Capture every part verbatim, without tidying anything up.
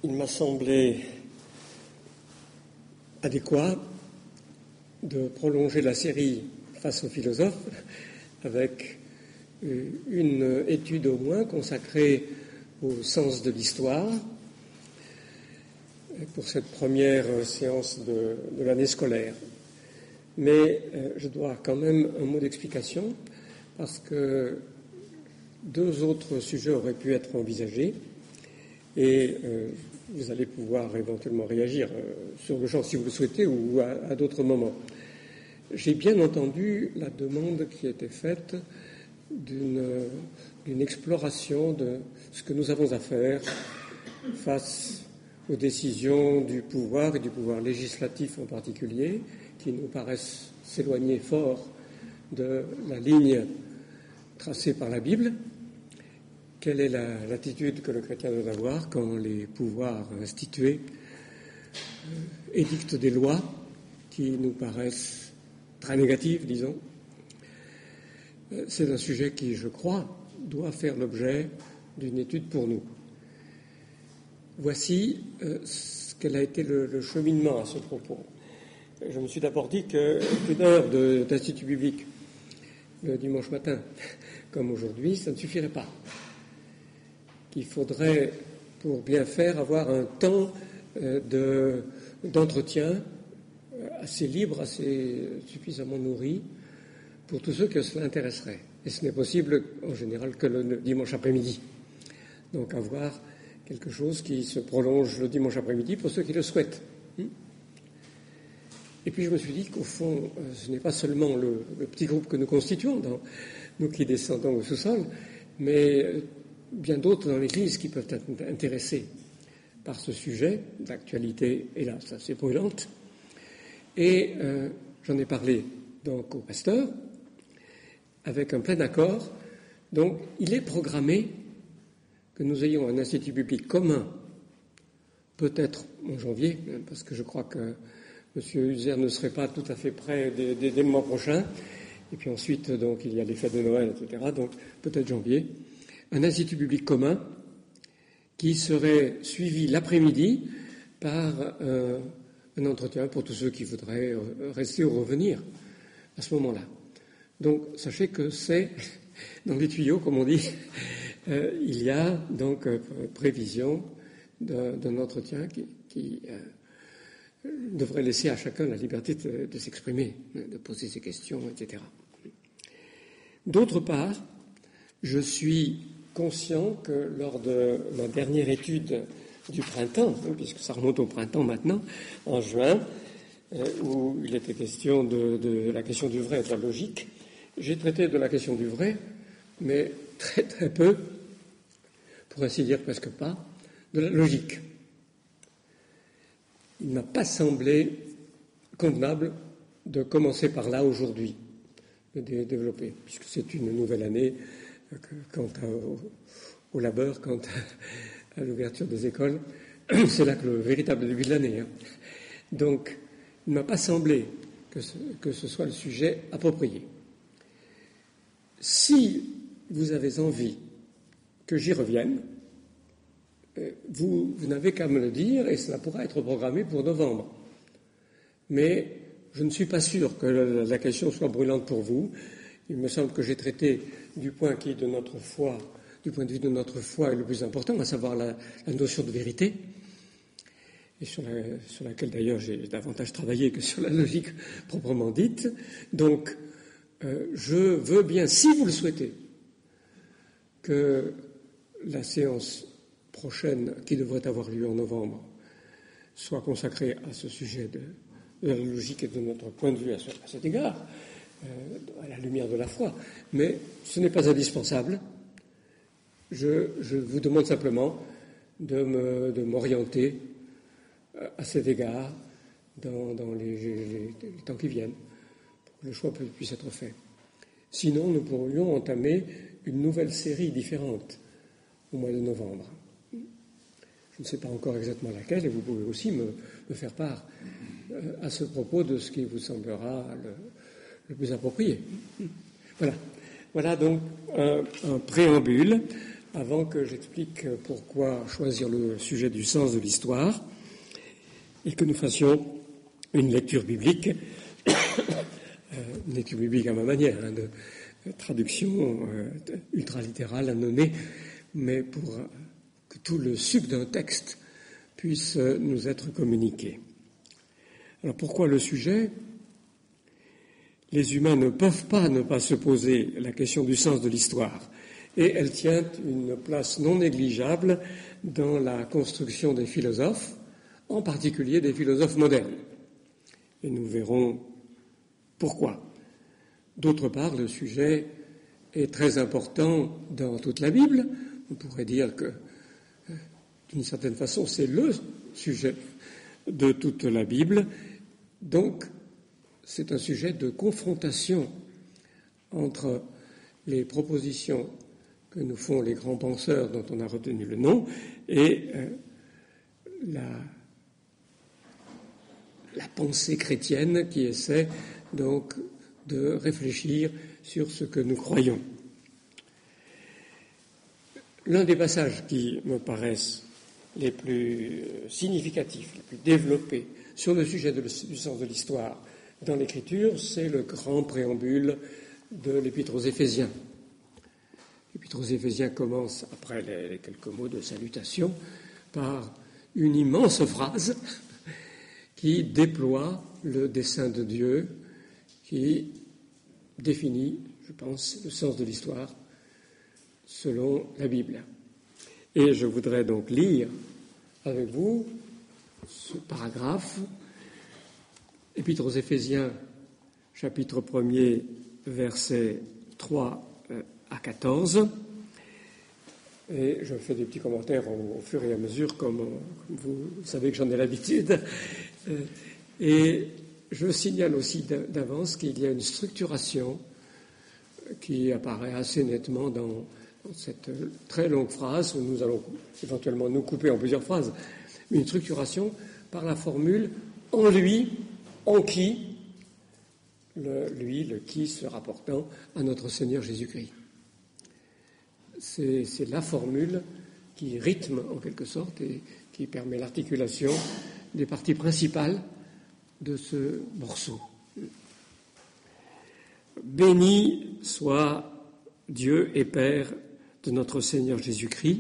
il m'a semblé adéquat de prolonger la série Face aux philosophes avec une étude au moins consacrée au sens de l'histoire pour cette première séance de, de l'année scolaire. Mais euh, je dois quand même un mot d'explication parce que deux autres sujets auraient pu être envisagés et euh, vous allez pouvoir éventuellement réagir euh, sur le champ si vous le souhaitez ou à, à d'autres moments. J'ai bien entendu la demande qui a été faite d'une, d'une exploration de ce que nous avons à faire face aux décisions du pouvoir et du pouvoir législatif en particulier, qui nous paraissent s'éloigner fort de la ligne tracée par la Bible. Quelle est la, l'attitude que le chrétien doit avoir quand les pouvoirs institués euh, édictent des lois qui nous paraissent très négatives, disons? C'est un sujet qui, je crois, doit faire l'objet d'une étude pour nous. Voici euh, ce quel a été le, le cheminement à ce propos. Je me suis d'abord dit que, qu'une heure de, d'institut biblique le dimanche matin, comme aujourd'hui, ça ne suffirait pas. Qu'il faudrait, pour bien faire, avoir un temps euh, de, d'entretien assez libre, assez suffisamment nourri pour tous ceux que cela intéresserait. Et ce n'est possible, en général, que le dimanche après-midi. Donc avoir quelque chose qui se prolonge le dimanche après-midi pour ceux qui le souhaitent. Et puis je me suis dit qu'au fond, ce n'est pas seulement le, le petit groupe que nous constituons, dans, nous qui descendons au sous-sol, mais bien d'autres dans l'Église qui peuvent être intéressés par ce sujet d'actualité, hélas, assez brûlante. Et euh, j'en ai parlé donc au pasteur, avec un plein accord. Donc il est programmé que nous ayons un institut biblique commun, peut-être en janvier, parce que je crois que M. Uzer ne serait pas tout à fait prêt dès, dès, dès le mois prochain. Et puis ensuite, donc, il y a les fêtes de Noël, et cetera. Donc peut-être janvier. Un institut biblique commun qui serait suivi l'après-midi par euh, un entretien pour tous ceux qui voudraient rester ou revenir à ce moment-là. Donc sachez que c'est dans les tuyaux, comme on dit. Euh, il y a donc euh, prévision d'un, d'un entretien qui, qui euh, devrait laisser à chacun la liberté de, de s'exprimer, de poser ses questions, et cetera. D'autre part, je suis conscient que lors de ma dernière étude du printemps, hein, puisque ça remonte au printemps maintenant, en juin, euh, où il était question de, de la question du vrai et de la logique, j'ai traité de la question du vrai, mais très très peu, pour ainsi dire presque pas, de la logique. Il ne m'a pas semblé convenable de commencer par là aujourd'hui, de développer, puisque c'est une nouvelle année quant à, au, au labeur, quant à, à l'ouverture des écoles. C'est là que le véritable début de l'année. Hein. Donc, il ne m'a pas semblé que ce, que ce soit le sujet approprié. Si vous avez envie que j'y revienne, vous, vous n'avez qu'à me le dire et cela pourra être programmé pour novembre. Mais je ne suis pas sûr que la, la question soit brûlante pour vous. Il me semble que j'ai traité du point qui, de notre foi, du point de vue de notre foi, est le plus important, à savoir la, la notion de vérité, et sur, la, sur laquelle d'ailleurs j'ai davantage travaillé que sur la logique proprement dite. Donc, euh, je veux bien, si vous le souhaitez, que la séance prochaine, qui devrait avoir lieu en novembre, soit consacrée à ce sujet de, de la logique et de notre point de vue à, ce, à cet égard, euh, à la lumière de la foi. Mais ce n'est pas indispensable. Je, je vous demande simplement de, me, de m'orienter à cet égard dans, dans les, les, les temps qui viennent, pour que le choix puisse être fait. Sinon, nous pourrions entamer une nouvelle série différente au mois de novembre. Je ne sais pas encore exactement laquelle, et vous pouvez aussi me, me faire part euh, à ce propos de ce qui vous semblera le, le plus approprié. Voilà. Voilà donc un, un préambule avant que j'explique pourquoi choisir le sujet du sens de l'histoire et que nous fassions une lecture biblique, une lecture biblique à ma manière, hein, de traduction euh, ultralittérale, annonnée, mais pour euh, que tout le suc d'un texte puisse euh, nous être communiqué. Alors pourquoi le sujet ? Les humains ne peuvent pas ne pas se poser la question du sens de l'histoire, et elle tient une place non négligeable dans la construction des philosophes, en particulier des philosophes modernes. Et nous verrons pourquoi. D'autre part, le sujet est très important dans toute la Bible. On pourrait dire que, d'une certaine façon, c'est le sujet de toute la Bible. Donc, c'est un sujet de confrontation entre les propositions que nous font les grands penseurs dont on a retenu le nom et euh, la, la pensée chrétienne qui essaie donc de réfléchir sur ce que nous croyons. L'un des passages qui me paraissent les plus significatifs, les plus développés sur le sujet de, du sens de l'histoire dans l'Écriture, c'est le grand préambule de l'Épître aux Éphésiens. L'Épître aux Éphésiens commence, après les, les quelques mots de salutation, par une immense phrase qui déploie le dessein de Dieu, qui définit, je pense, le sens de l'histoire selon la Bible. Et je voudrais donc lire avec vous ce paragraphe, Épître aux Éphésiens, chapitre premier, versets trois à quatorze. Et je fais des petits commentaires au, au fur et à mesure, comme, comme vous savez que j'en ai l'habitude. Et je signale aussi d'avance qu'il y a une structuration qui apparaît assez nettement dans, dans cette très longue phrase, où nous allons éventuellement nous couper en plusieurs phrases, mais une structuration par la formule « en lui », en qui, le, lui, le qui se rapportant à notre Seigneur Jésus-Christ. C'est, c'est la formule qui rythme en quelque sorte et qui permet l'articulation des parties principales de ce morceau. Béni soit Dieu et Père de notre Seigneur Jésus-Christ,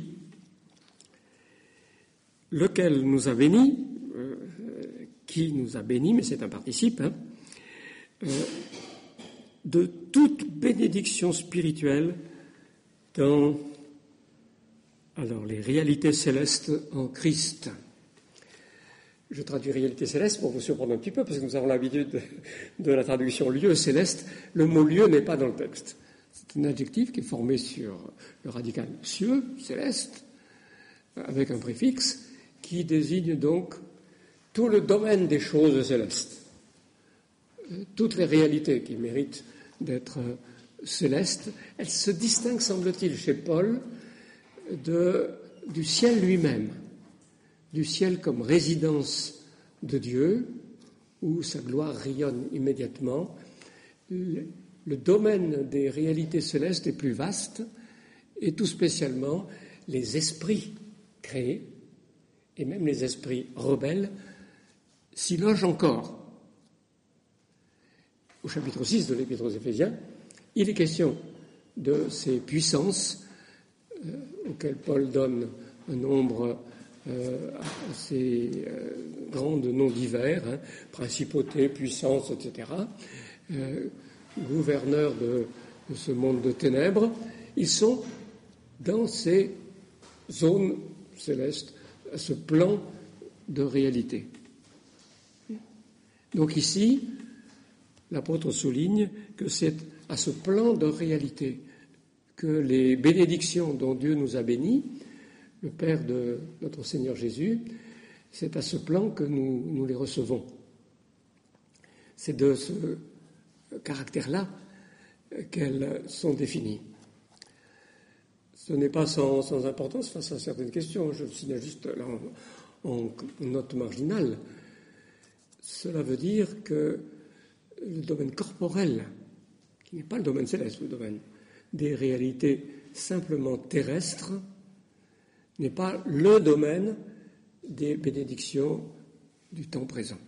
lequel nous a bénis, euh, qui nous a bénis, mais c'est un participe, hein, euh, de toute bénédiction spirituelle dans alors, les réalités célestes en Christ. Je traduis réalité céleste pour vous surprendre un petit peu, parce que nous avons l'habitude de, de la traduction lieu céleste. Le mot lieu n'est pas dans le texte. C'est un adjectif qui est formé sur le radical cieux, céleste, avec un préfixe, qui désigne donc tout le domaine des choses célestes. Toutes les réalités qui méritent d'être célestes, elles se distinguent, semble-t-il, chez Paul, de, du ciel lui-même. Du ciel comme résidence de Dieu, où sa gloire rayonne immédiatement. Le, le domaine des réalités célestes est plus vaste, et tout spécialement les esprits créés, et même les esprits rebelles, s'y logent encore. Au chapitre six de l'Épître aux Éphésiens, il est question de ces puissances euh, auxquelles Paul donne un nombre Euh, assez euh, grands de noms divers, hein, principauté, puissance, et cetera, euh, gouverneurs de, de ce monde de ténèbres, ils sont dans ces zones célestes, à ce plan de réalité. Donc ici, l'apôtre souligne que c'est à ce plan de réalité que les bénédictions dont Dieu nous a bénis, le Père de notre Seigneur Jésus, c'est à ce plan que nous, nous les recevons. C'est de ce caractère-là qu'elles sont définies. Ce n'est pas sans, sans importance face à certaines questions. Je le signale juste là en, en note marginale. Cela veut dire que le domaine corporel, qui n'est pas le domaine céleste, le domaine des réalités simplement terrestre, n'est pas le domaine des bénédictions du temps présent.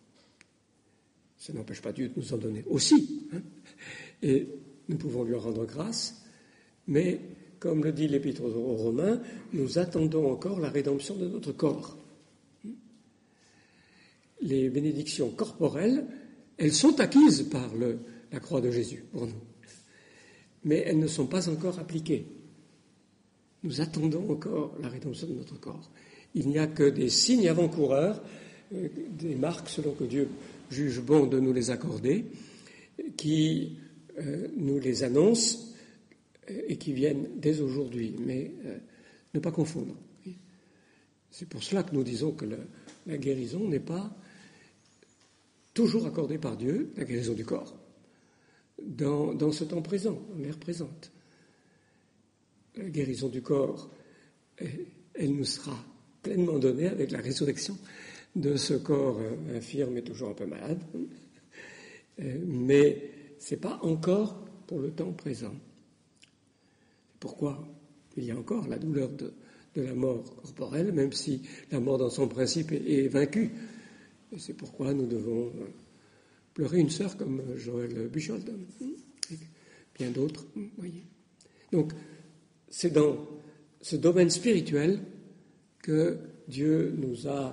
Ça n'empêche pas Dieu de nous en donner aussi, hein, et nous pouvons lui en rendre grâce, mais comme le dit l'Épître aux Romains, nous attendons encore la rédemption de notre corps. Les bénédictions corporelles, elles sont acquises par le, la croix de Jésus pour nous, mais elles ne sont pas encore appliquées. Nous attendons encore la rédemption de notre corps. Il n'y a que des signes avant-coureurs, euh, des marques selon que Dieu juge bon de nous les accorder, qui euh, nous les annoncent euh, et qui viennent dès aujourd'hui, mais euh, ne pas confondre. C'est pour cela que nous disons que le, la guérison n'est pas toujours accordée par Dieu, la guérison du corps, dans, dans ce temps présent, dans l'ère présente. La guérison du corps, elle nous sera pleinement donnée avec la résurrection de ce corps infirme et toujours un peu malade. Mais ce n'est pas encore pour le temps présent. Pourquoi il y a encore la douleur de, de la mort corporelle, même si la mort dans son principe est, est vaincue. Et c'est pourquoi nous devons pleurer une sœur comme Joël Buchold, et bien d'autres, vous voyez. Donc, c'est dans ce domaine spirituel que Dieu nous a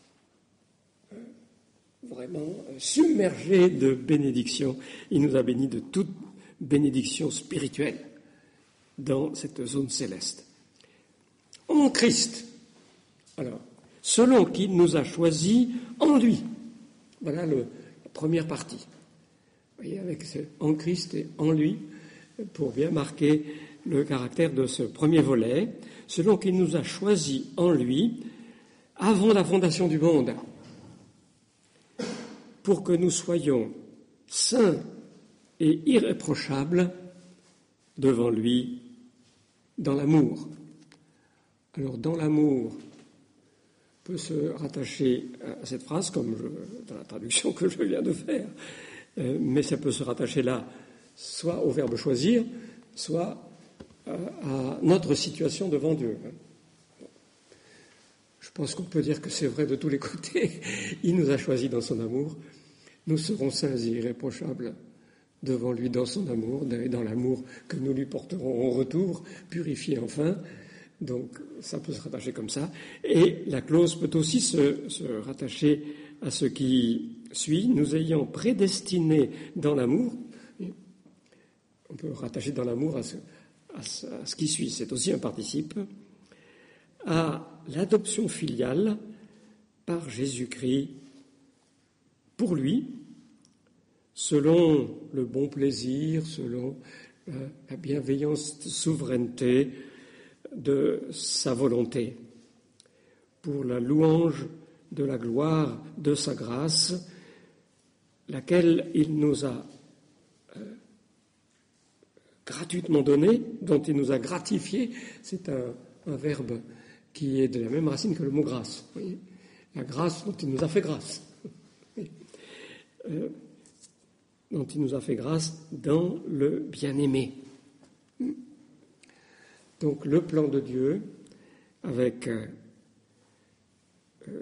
vraiment submergés de bénédictions. Il nous a bénis de toute bénédiction spirituelle dans cette zone céleste. En Christ, alors, selon qu'il nous a choisis en lui. Voilà le, la première partie. Vous voyez, avec ce en Christ et en lui, pour bien marquer le caractère de ce premier volet, selon qu'il nous a choisis en lui, avant la fondation du monde, pour que nous soyons saints et irréprochables devant lui dans l'amour. Alors, dans l'amour peut se rattacher à cette phrase, comme je, dans la traduction que je viens de faire, euh, mais ça peut se rattacher là, soit au verbe choisir, soit à notre situation devant Dieu. Je pense qu'on peut dire que c'est vrai de tous les côtés. Il nous a choisis dans son amour. Nous serons saints et irréprochables devant lui dans son amour, et dans l'amour que nous lui porterons en retour, purifié enfin. Donc ça peut se rattacher comme ça. Et la clause peut aussi se, se rattacher à ce qui suit. Nous ayant prédestinés dans l'amour, on peut rattacher dans l'amour à ce à ce qui suit, c'est aussi un participe, à l'adoption filiale par Jésus-Christ pour lui, selon le bon plaisir, selon la bienveillance, souveraineté de sa volonté, pour la louange de la gloire de sa grâce, laquelle il nous a gratuitement donné, dont il nous a gratifié. C'est un, un verbe qui est de la même racine que le mot grâce. Vous voyez, la grâce dont il nous a fait grâce. euh, dont il nous a fait grâce dans le bien-aimé. Donc le plan de Dieu, avec euh, euh,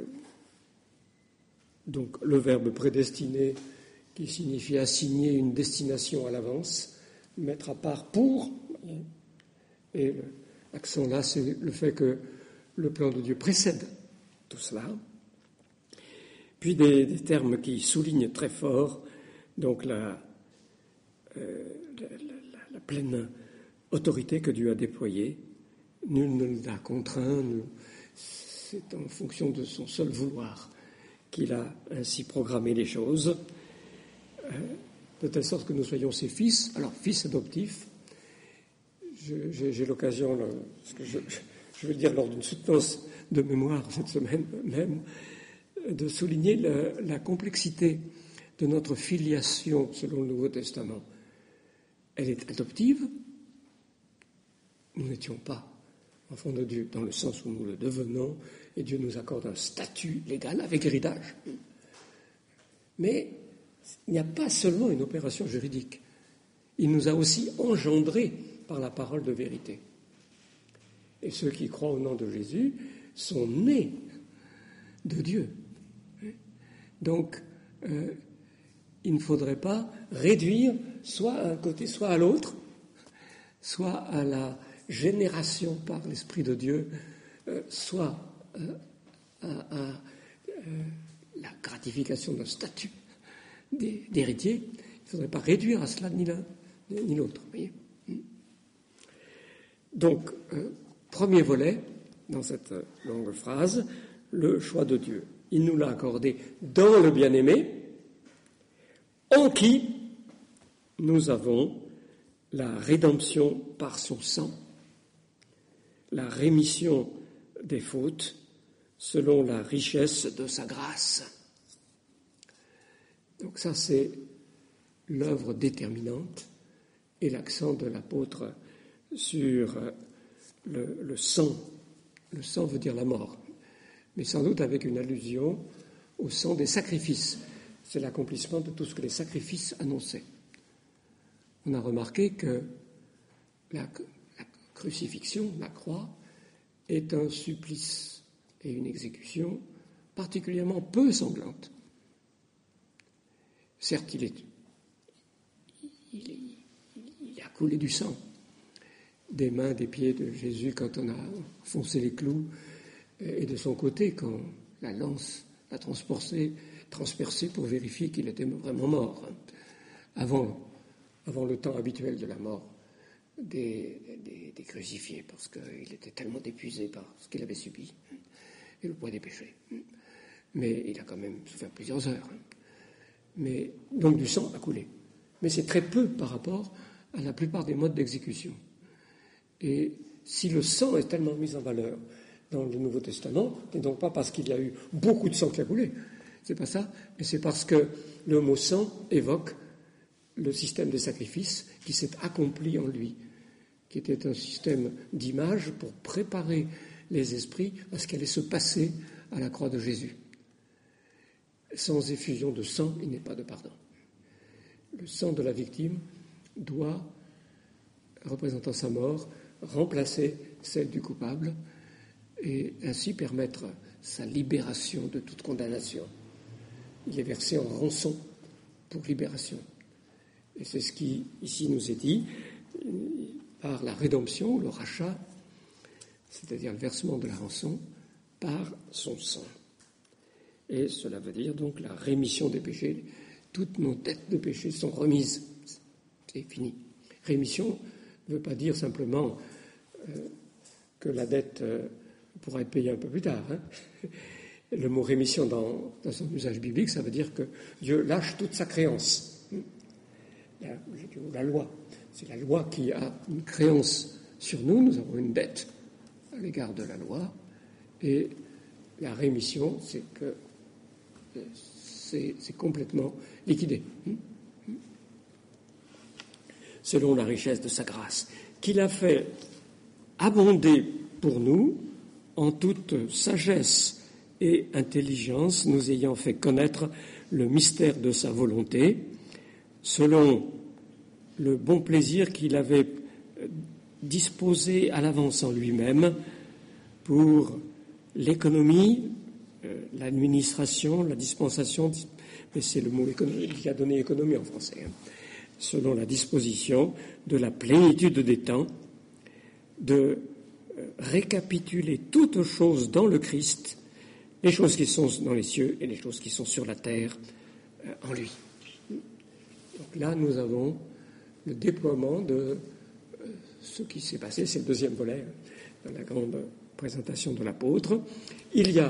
donc le verbe prédestiné, qui signifie assigner une destination à l'avance, mettre à part pour, et l'accent là, c'est le fait que le plan de Dieu précède tout cela. Puis des, des termes qui soulignent très fort donc la, euh, la, la, la pleine autorité que Dieu a déployée. Nul ne l'a contraint, c'est en fonction de son seul vouloir qu'il a ainsi programmé les choses. Euh, de telle sorte que nous soyons ses fils, alors fils adoptifs. Je, j'ai, j'ai l'occasion, là, parce que je, je veux dire lors d'une soutenance de mémoire cette semaine même, de souligner la, la complexité de notre filiation selon le Nouveau Testament. Elle est adoptive. Nous n'étions pas enfants de Dieu dans le sens où nous le devenons, et Dieu nous accorde un statut légal avec héritage. Mais il n'y a pas seulement une opération juridique. Il nous a aussi engendrés par la parole de vérité. Et ceux qui croient au nom de Jésus sont nés de Dieu. Donc, euh, il ne faudrait pas réduire soit à un côté, soit à l'autre, soit à la génération par l'Esprit de Dieu, euh, soit euh, à, à euh, la gratification d'un statut d'héritier. Il ne faudrait pas réduire à cela ni l'un ni l'autre. Voyez. Donc, euh, premier volet dans cette longue phrase, le choix de Dieu. Il nous l'a accordé dans le bien-aimé, en qui nous avons la rédemption par son sang, la rémission des fautes selon la richesse de sa grâce. Donc ça, c'est l'œuvre déterminante et l'accent de l'apôtre sur le, le sang. Le sang veut dire la mort, mais sans doute avec une allusion au sang des sacrifices. C'est l'accomplissement de tout ce que les sacrifices annonçaient. On a remarqué que la, la crucifixion, la croix, est un supplice et une exécution particulièrement peu sanglante. Certes, il, est, il, est, il a coulé du sang des mains, des pieds de Jésus quand on a foncé les clous, et de son côté quand la lance l'a transpercé, transpercé pour vérifier qu'il était vraiment mort, hein, avant, avant le temps habituel de la mort des, des, des crucifiés, parce qu'il était tellement épuisé par ce qu'il avait subi et le poids des péchés. Mais il a quand même souffert plusieurs heures. Mais, donc du sang a coulé. Mais c'est très peu par rapport à la plupart des modes d'exécution. Et si le sang est tellement mis en valeur dans le Nouveau Testament, ce n'est donc pas parce qu'il y a eu beaucoup de sang qui a coulé, c'est pas ça, mais c'est parce que le mot sang évoque le système des sacrifices qui s'est accompli en lui, qui était un système d'image pour préparer les esprits à ce qui allait se passer à la croix de Jésus. Sans effusion de sang, il n'est pas de pardon. Le sang de la victime doit, représentant sa mort, remplacer celle du coupable et ainsi permettre sa libération de toute condamnation. Il est versé en rançon pour libération. Et c'est ce qui, ici, nous est dit par la rédemption, le rachat, c'est-à-dire le versement de la rançon, par son sang. Et cela veut dire donc la rémission des péchés. Toutes nos dettes de péché sont remises. C'est fini. Rémission ne veut pas dire simplement euh, que la dette euh, pourra être payée un peu plus tard. Hein. Le mot rémission dans, dans son usage biblique, ça veut dire que Dieu lâche toute sa créance. La, la loi, c'est la loi qui a une créance sur nous. Nous avons une dette à l'égard de la loi. Et la rémission, c'est que c'est, c'est complètement liquidé. Selon la richesse de sa grâce, qu'il a fait abonder pour nous en toute sagesse et intelligence, nous ayant fait connaître le mystère de sa volonté, selon le bon plaisir qu'il avait disposé à l'avance en lui-même pour l'économie, euh, l'administration, la dispensation, mais c'est le mot économie qui a donné économie en français, hein, selon la disposition de la plénitude des temps, de euh, récapituler toutes choses dans le Christ, les choses qui sont dans les cieux et les choses qui sont sur la terre euh, en lui. Donc là, nous avons le déploiement de euh, ce qui s'est passé, c'est le deuxième volet dans la grande présentation de l'apôtre. Il y a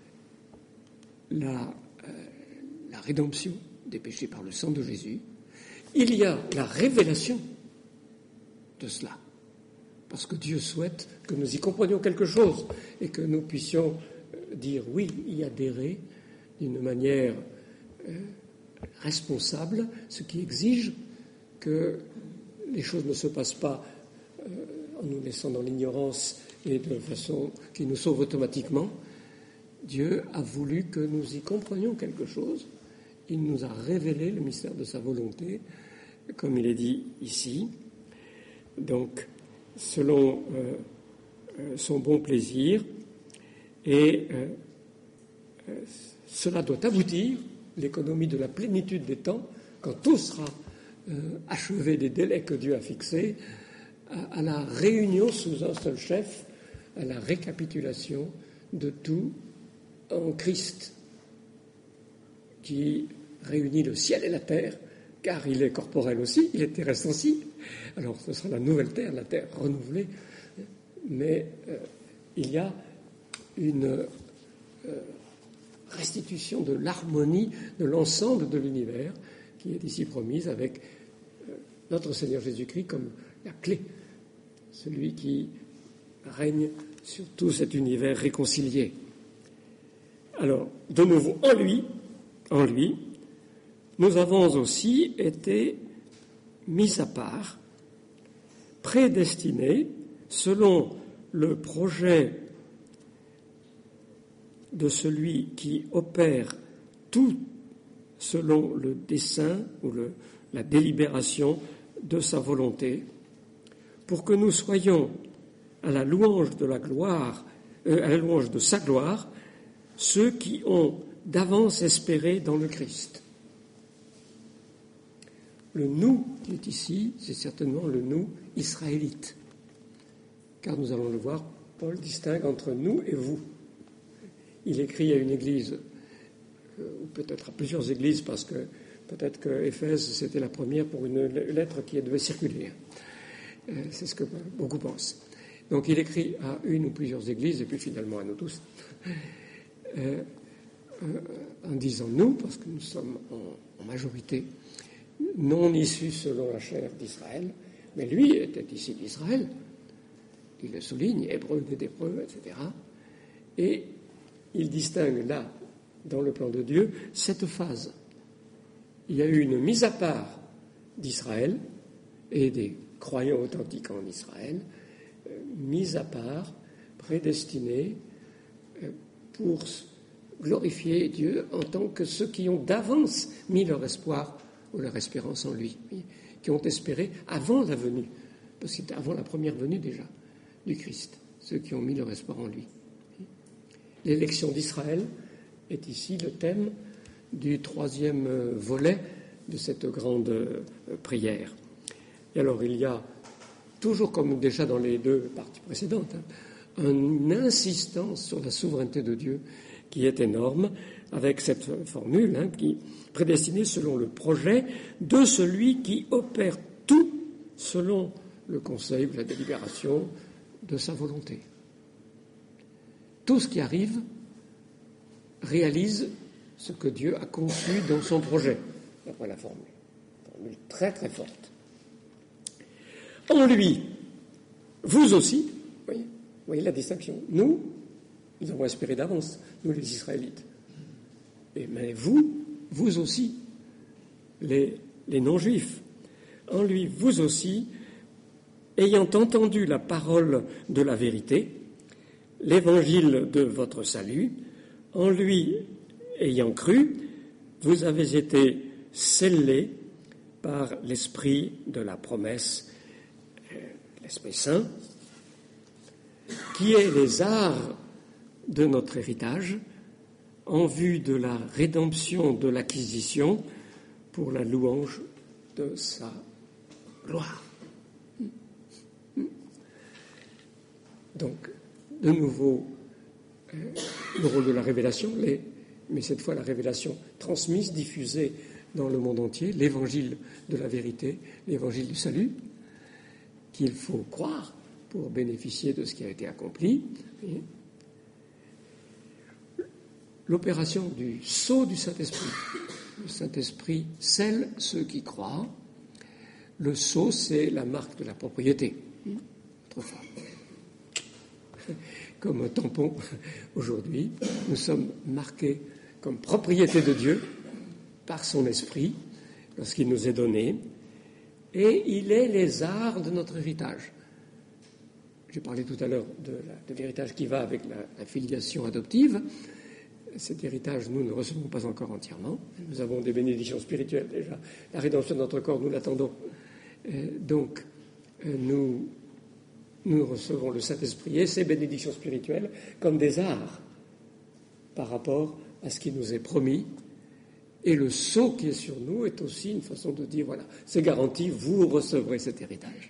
la, euh, la rédemption des péchés par le sang de Jésus. Il y a la révélation de cela, parce que Dieu souhaite que nous y comprenions quelque chose et que nous puissions dire oui, y adhérer d'une manière euh, responsable, ce qui exige que les choses ne se passent pas euh, en nous laissant dans l'ignorance et de façon qui nous sauve automatiquement. Dieu a voulu que nous y comprenions quelque chose. Il nous a révélé le mystère de sa volonté, comme il est dit ici. donc selon euh, euh, son bon plaisir, et euh, euh, cela doit aboutir, l'économie de la plénitude des temps, quand tout sera euh, achevé des délais que Dieu a fixés, à, à la réunion sous un seul chef, à la récapitulation de tout en Christ, qui réunit le ciel et la terre, car il est corporel aussi, il est terrestre aussi. Alors ce sera la nouvelle terre, la terre renouvelée, mais euh, il y a une euh, restitution de l'harmonie de l'ensemble de l'univers qui est ici promise avec euh, notre Seigneur Jésus-Christ comme la clé, celui qui règne sur tout cet univers réconcilié. Alors, de nouveau, en lui, en lui, nous avons aussi été mis à part, prédestinés selon le projet de celui qui opère tout selon le dessein ou le, la délibération de sa volonté, pour que nous soyons à la louange de la gloire, euh, à la louange de sa gloire, ceux qui ont d'avance espéré dans le Christ. Le nous qui est ici, c'est certainement le nous israélite, car nous allons le voir, Paul distingue entre nous et vous. Il écrit à une église, ou peut-être à plusieurs églises, parce que peut-être que Éphèse, c'était la première pour une lettre qui devait circuler. C'est ce que beaucoup pensent. Donc il écrit à une ou plusieurs églises, et puis finalement à nous tous, euh, euh, en disant nous, parce que nous sommes en, en majorité non issus selon la chair d'Israël, mais lui était ici d'Israël, il le souligne, hébreu des hébreux, et cetera. Et il distingue là, dans le plan de Dieu, cette phase. Il y a eu une mise à part d'Israël et des croyants authentiques en Israël, euh, mise à part, prédestinée euh, pour glorifier Dieu en tant que ceux qui ont d'avance mis leur espoir ou leur espérance en lui, qui ont espéré avant la venue, parce que c'était avant la première venue déjà du Christ, ceux qui ont mis leur espoir en lui. L'élection d'Israël est ici le thème du troisième volet de cette grande prière. Et alors il y a, toujours comme déjà dans les deux parties précédentes, hein, une insistance sur la souveraineté de Dieu qui est énorme, avec cette formule hein, qui prédestinée selon le projet de celui qui opère tout selon le conseil, la délibération de sa volonté. Tout ce qui arrive réalise ce que Dieu a conçu dans son projet, d'après la formule. Formule très très forte. En lui, vous aussi, vous voyez, vous voyez la distinction. Nous, nous avons espéré d'avance, nous les Israélites. Et, mais vous, vous aussi, les, les non-juifs, en lui, vous aussi, ayant entendu la parole de la vérité, l'évangile de votre salut, en lui ayant cru, vous avez été scellés par l'esprit de la promesse, l'Esprit Saint, qui est les arts de notre héritage, en vue de la rédemption de l'acquisition pour la louange de sa gloire. Donc, de nouveau, euh, le rôle de la révélation, les, mais cette fois la révélation transmise, diffusée dans le monde entier, l'évangile de la vérité, l'évangile du salut, qu'il faut croire pour bénéficier de ce qui a été accompli. Et l'opération du sceau du Saint-Esprit. Le Saint-Esprit scelle ceux qui croient. Le sceau, c'est la marque de la propriété. Autrefois. Comme un tampon aujourd'hui, nous sommes marqués comme propriété de Dieu par son Esprit, lorsqu'il nous est donné, et il est les arts de notre héritage. J'ai parlé tout à l'heure de, la, de l'héritage qui va avec la, la filiation adoptive. Cet héritage, nous ne recevons pas encore entièrement. Nous avons des bénédictions spirituelles déjà. La rédemption de notre corps, nous l'attendons. Euh, donc, nous, nous recevons le Saint-Esprit et ses bénédictions spirituelles comme des arts par rapport à ce qui nous est promis. Et le sceau qui est sur nous est aussi une façon de dire, voilà, c'est garanti, vous recevrez cet héritage.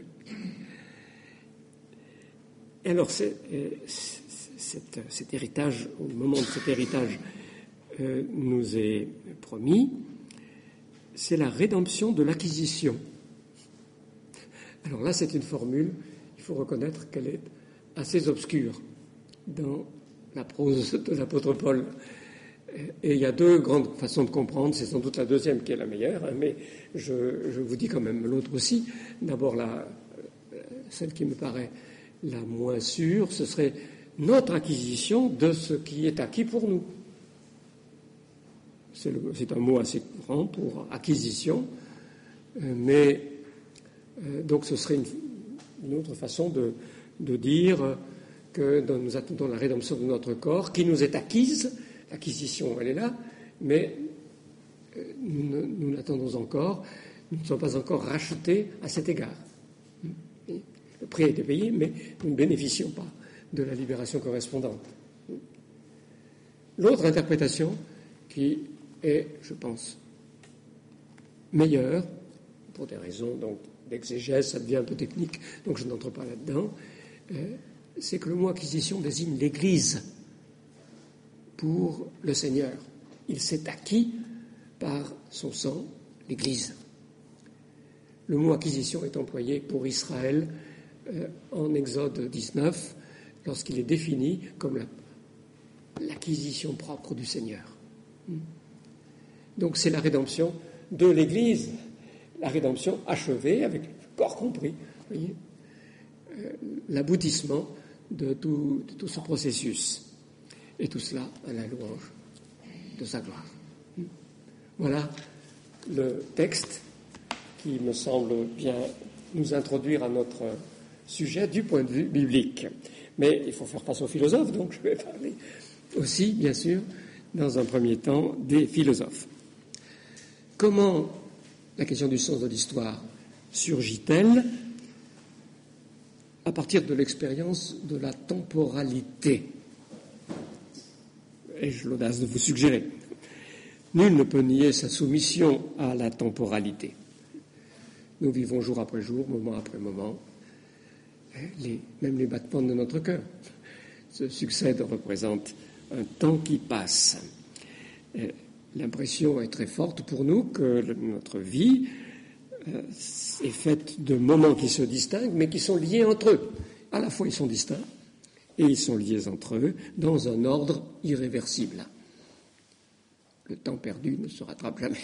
Et alors, c'est, c'est, cet héritage, au moment de cet héritage euh, nous est promis, c'est la rédemption de l'acquisition. Alors là, c'est une formule, il faut reconnaître qu'elle est assez obscure dans la prose de l'apôtre Paul. Et il y a deux grandes façons de comprendre, c'est sans doute la deuxième qui est la meilleure, hein, mais je, je vous dis quand même l'autre aussi. D'abord, la, celle qui me paraît la moins sûre, ce serait notre acquisition de ce qui est acquis pour nous. C'est, le, c'est un mot assez courant pour acquisition, euh, mais euh, donc ce serait une, une autre façon de, de dire que dans, nous attendons la rédemption de notre corps, qui nous est acquise. L'acquisition, elle est là, mais euh, nous, nous l'attendons encore. Nous ne sommes pas encore rachetés à cet égard. Le prix a été payé, mais nous ne bénéficions pas de la libération correspondante. L'autre interprétation, qui est, je pense, meilleure, pour des raisons donc, d'exégèse, ça devient un peu technique, donc je n'entre pas là-dedans, euh, c'est que le mot acquisition désigne l'Église pour le Seigneur. Il s'est acquis par son sang, l'Église. Le mot acquisition est employé pour Israël euh, en Exode dix-neuf, lorsqu'il est défini comme la, l'acquisition propre du Seigneur. Donc c'est la rédemption de l'Église, la rédemption achevée, avec le corps compris, voyez, euh, l'aboutissement de tout, de tout ce processus. Et tout cela à la louange de sa gloire. Voilà le texte qui me semble bien nous introduire à notre sujet du point de vue biblique. Mais il faut faire face aux philosophes, donc je vais parler aussi, bien sûr, dans un premier temps, des philosophes. Comment la question du sens de l'histoire surgit-elle? À partir de l'expérience de la temporalité. Ai-je l'audace de vous suggérer? Nul ne peut nier sa soumission à la temporalité. Nous vivons jour après jour, moment après moment. Les, même les battements de notre cœur se succèdent, représentent un temps qui passe. L'impression est très forte pour nous que notre vie est faite de moments qui se distinguent, mais qui sont liés entre eux. À la fois, ils sont distincts, et ils sont liés entre eux dans un ordre irréversible. Le temps perdu ne se rattrape jamais.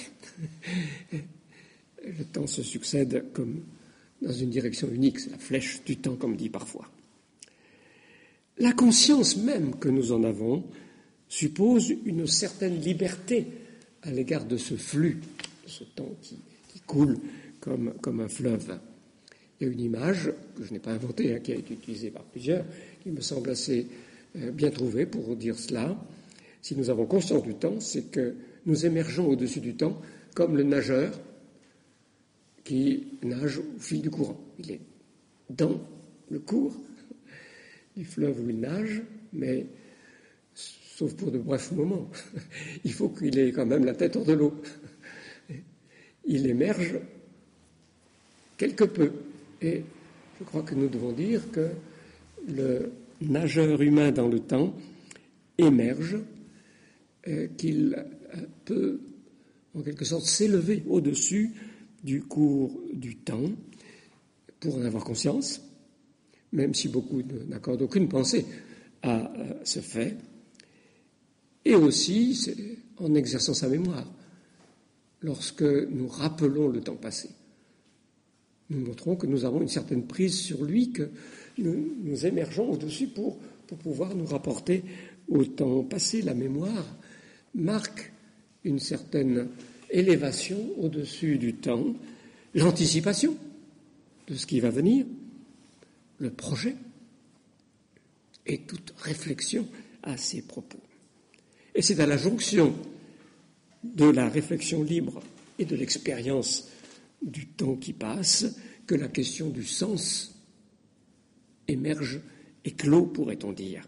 Le temps se succède comme dans une direction unique, c'est la flèche du temps, comme dit parfois. La conscience même que nous en avons suppose une certaine liberté à l'égard de ce flux, de ce temps qui, qui coule comme, comme un fleuve. Il y a une image que je n'ai pas inventée, hein, qui a été utilisée par plusieurs, qui me semble assez euh, bien trouvée pour dire cela. Si nous avons conscience du temps, c'est que nous émergeons au-dessus du temps comme le nageur qui nage au fil du courant. Il est dans le cours du fleuve où il nage, mais sauf pour de brefs moments. Il faut qu'il ait quand même la tête hors de l'eau. Il émerge quelque peu. Et je crois que nous devons dire que le nageur humain dans le temps émerge, euh, qu'il euh, peut en quelque sorte s'élever au-dessus du cours du temps pour en avoir conscience, même si beaucoup n'accordent aucune pensée à euh, ce fait, et aussi c'est en exerçant sa mémoire. Lorsque nous rappelons le temps passé, nous montrons que nous avons une certaine prise sur lui, que nous, nous émergeons au-dessus pour, pour pouvoir nous rapporter au temps passé. La mémoire marque une certaine élévation au-dessus du temps, l'anticipation de ce qui va venir, le projet et toute réflexion à ces propos. Et c'est à la jonction de la réflexion libre et de l'expérience du temps qui passe que la question du sens émerge, éclot, pourrait-on dire.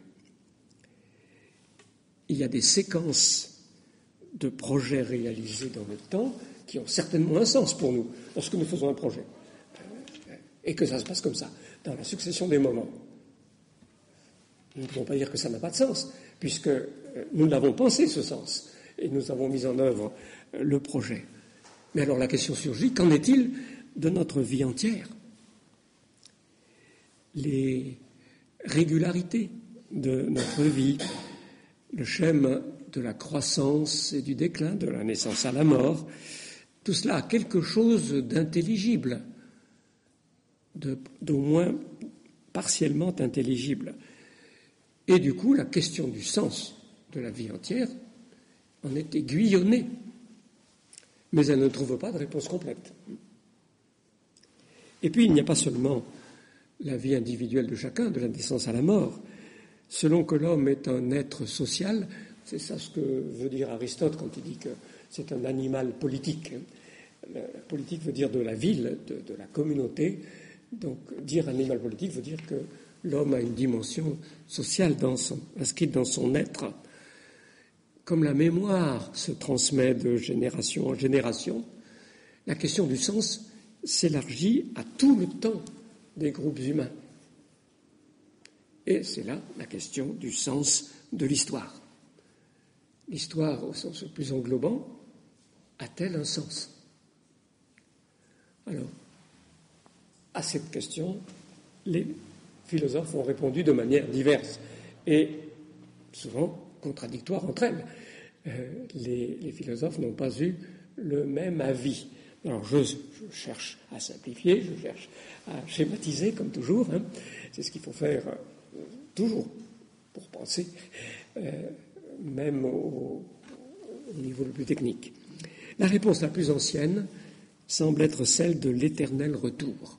Il y a des séquences de projets réalisés dans le temps qui ont certainement un sens pour nous lorsque nous faisons un projet. Et que ça se passe comme ça, dans la succession des moments. Nous ne pouvons pas dire que ça n'a pas de sens, puisque nous l'avons pensé, ce sens, et nous avons mis en œuvre le projet. Mais alors la question surgit, qu'en est-il de notre vie entière? Les régularités de notre vie, le schéma de la croissance et du déclin, de la naissance à la mort, tout cela a quelque chose d'intelligible, de, d'au moins partiellement intelligible. Et du coup, la question du sens de la vie entière en est aiguillonnée, mais elle ne trouve pas de réponse complète. Et puis, il n'y a pas seulement la vie individuelle de chacun, de la naissance à la mort. Selon que l'homme est un être social, c'est ça ce que veut dire Aristote quand il dit que c'est un animal politique. La politique veut dire de la ville, de, de la communauté. Donc, dire animal politique veut dire que l'homme a une dimension sociale dans son, inscrite dans son être. Comme la mémoire se transmet de génération en génération, la question du sens s'élargit à tout le temps des groupes humains. Et c'est là la question du sens de l'histoire. L'histoire, au sens le plus englobant, a-t-elle un sens? Alors, à cette question, les philosophes ont répondu de manière diverse et souvent contradictoire entre elles. Euh, les, les philosophes n'ont pas eu le même avis. Alors, je, je cherche à simplifier, je cherche à schématiser, comme toujours. Hein. C'est ce qu'il faut faire euh, toujours pour penser, euh, même au, au niveau le plus technique. La réponse la plus ancienne semble être celle de l'éternel retour.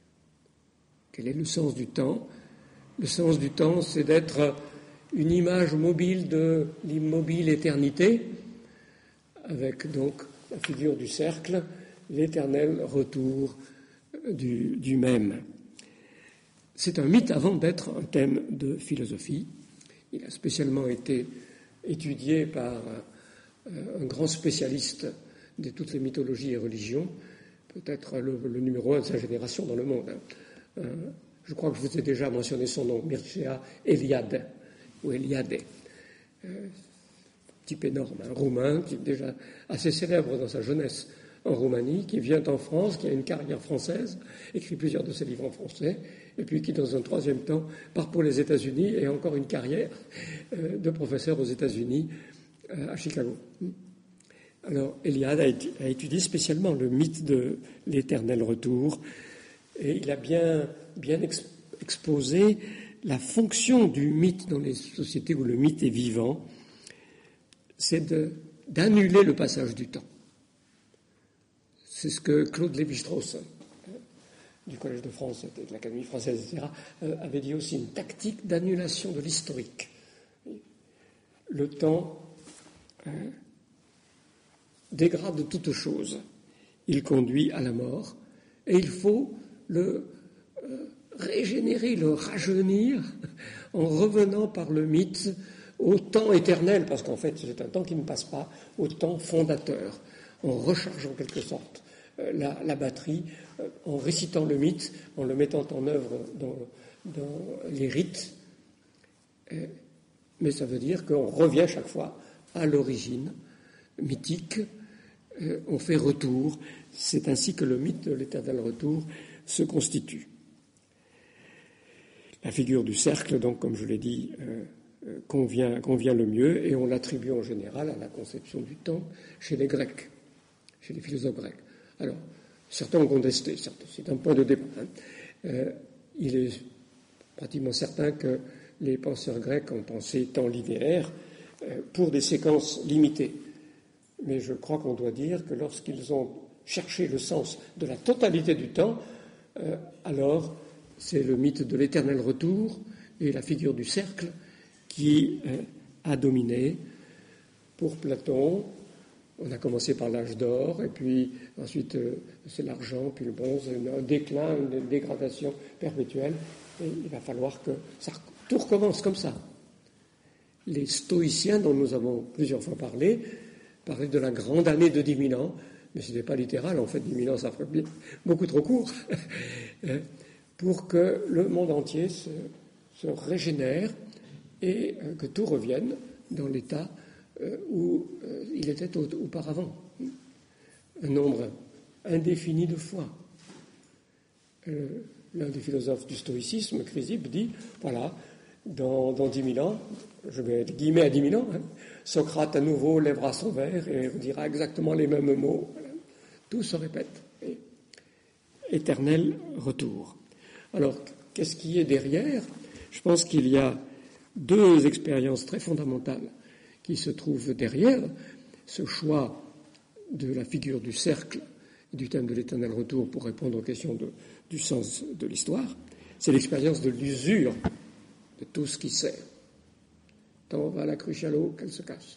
Quel est le sens du temps? Le sens du temps, c'est d'être une image mobile de l'immobile éternité, avec donc la figure du cercle, l'éternel retour du, du même. C'est un mythe avant d'être un thème de philosophie. Il a spécialement été étudié par un grand spécialiste de toutes les mythologies et religions, peut-être le, le numéro un de sa génération dans le monde. Euh, je crois que je vous ai déjà mentionné son nom, Mircea Eliade, ou Eliade, euh, type énorme, un Roumain qui est déjà assez célèbre dans sa jeunesse en Roumanie, qui vient en France, qui a une carrière française, écrit plusieurs de ses livres en français, et puis qui, dans un troisième temps, part pour les États-Unis et a encore une carrière euh, de professeur aux États-Unis, euh, à Chicago. Alors, Eliade a, étu- a étudié spécialement le mythe de l'éternel retour, et il a bien, bien ex- exposé la fonction du mythe dans les sociétés où le mythe est vivant, c'est de, d'annuler le passage du temps. C'est ce que Claude Lévi-Strauss, du Collège de France, de l'Académie française, et cetera, avait dit aussi, une tactique d'annulation de l'historique. Le temps euh, dégrade toute chose. Il conduit à la mort, et il faut le euh, régénérer, le rajeunir, en revenant par le mythe au temps éternel, parce qu'en fait, c'est un temps qui ne passe pas, au temps fondateur, en rechargeant en quelque sorte La, la batterie, euh, en récitant le mythe, en le mettant en œuvre dans, dans les rites. Euh, mais ça veut dire qu'on revient chaque fois à l'origine mythique, euh, on fait retour. C'est ainsi que le mythe de l'éternel retour se constitue. La figure du cercle, donc, comme je l'ai dit, euh, euh, convient, convient le mieux, et on l'attribue en général à la conception du temps chez les Grecs, chez les philosophes grecs. Alors, certains ont contesté, c'est un point de débat. Hein. Euh, il est pratiquement certain que les penseurs grecs ont pensé temps linéaire euh, pour des séquences limitées. Mais je crois qu'on doit dire que lorsqu'ils ont cherché le sens de la totalité du temps, euh, alors c'est le mythe de l'éternel retour et la figure du cercle qui euh, a dominé. Pour Platon, On a commencé par l'âge d'or, et puis ensuite euh, c'est l'argent, puis le bronze, un déclin, une dégradation perpétuelle, et il va falloir que ça, tout recommence comme ça. Les stoïciens, dont nous avons plusieurs fois parlé, parlaient de la grande année de dix mille ans, mais ce n'était pas littéral, en fait, dix mille ans, ça ferait beaucoup trop court, pour que le monde entier se, se régénère et euh, que tout revienne dans l'état euh, où euh, il était auparavant. Un nombre indéfini de fois. Euh, l'un des philosophes du stoïcisme, Chrysippe, dit, voilà, dans, dans dix mille ans, je mets des guillemets à dix mille ans, hein, Socrate à nouveau lèvera son verre et dira exactement les mêmes mots. Voilà. Tout se répète. Et éternel retour. Alors, qu'est-ce qui est derrière ? Je pense qu'il y a deux expériences très fondamentales qui se trouvent derrière ce choix de la figure du cercle et du thème de l'éternel retour pour répondre aux questions de, du sens de l'histoire. C'est l'expérience de l'usure de tout ce qui sert. Tant va la cruche à l'eau qu'elle se casse.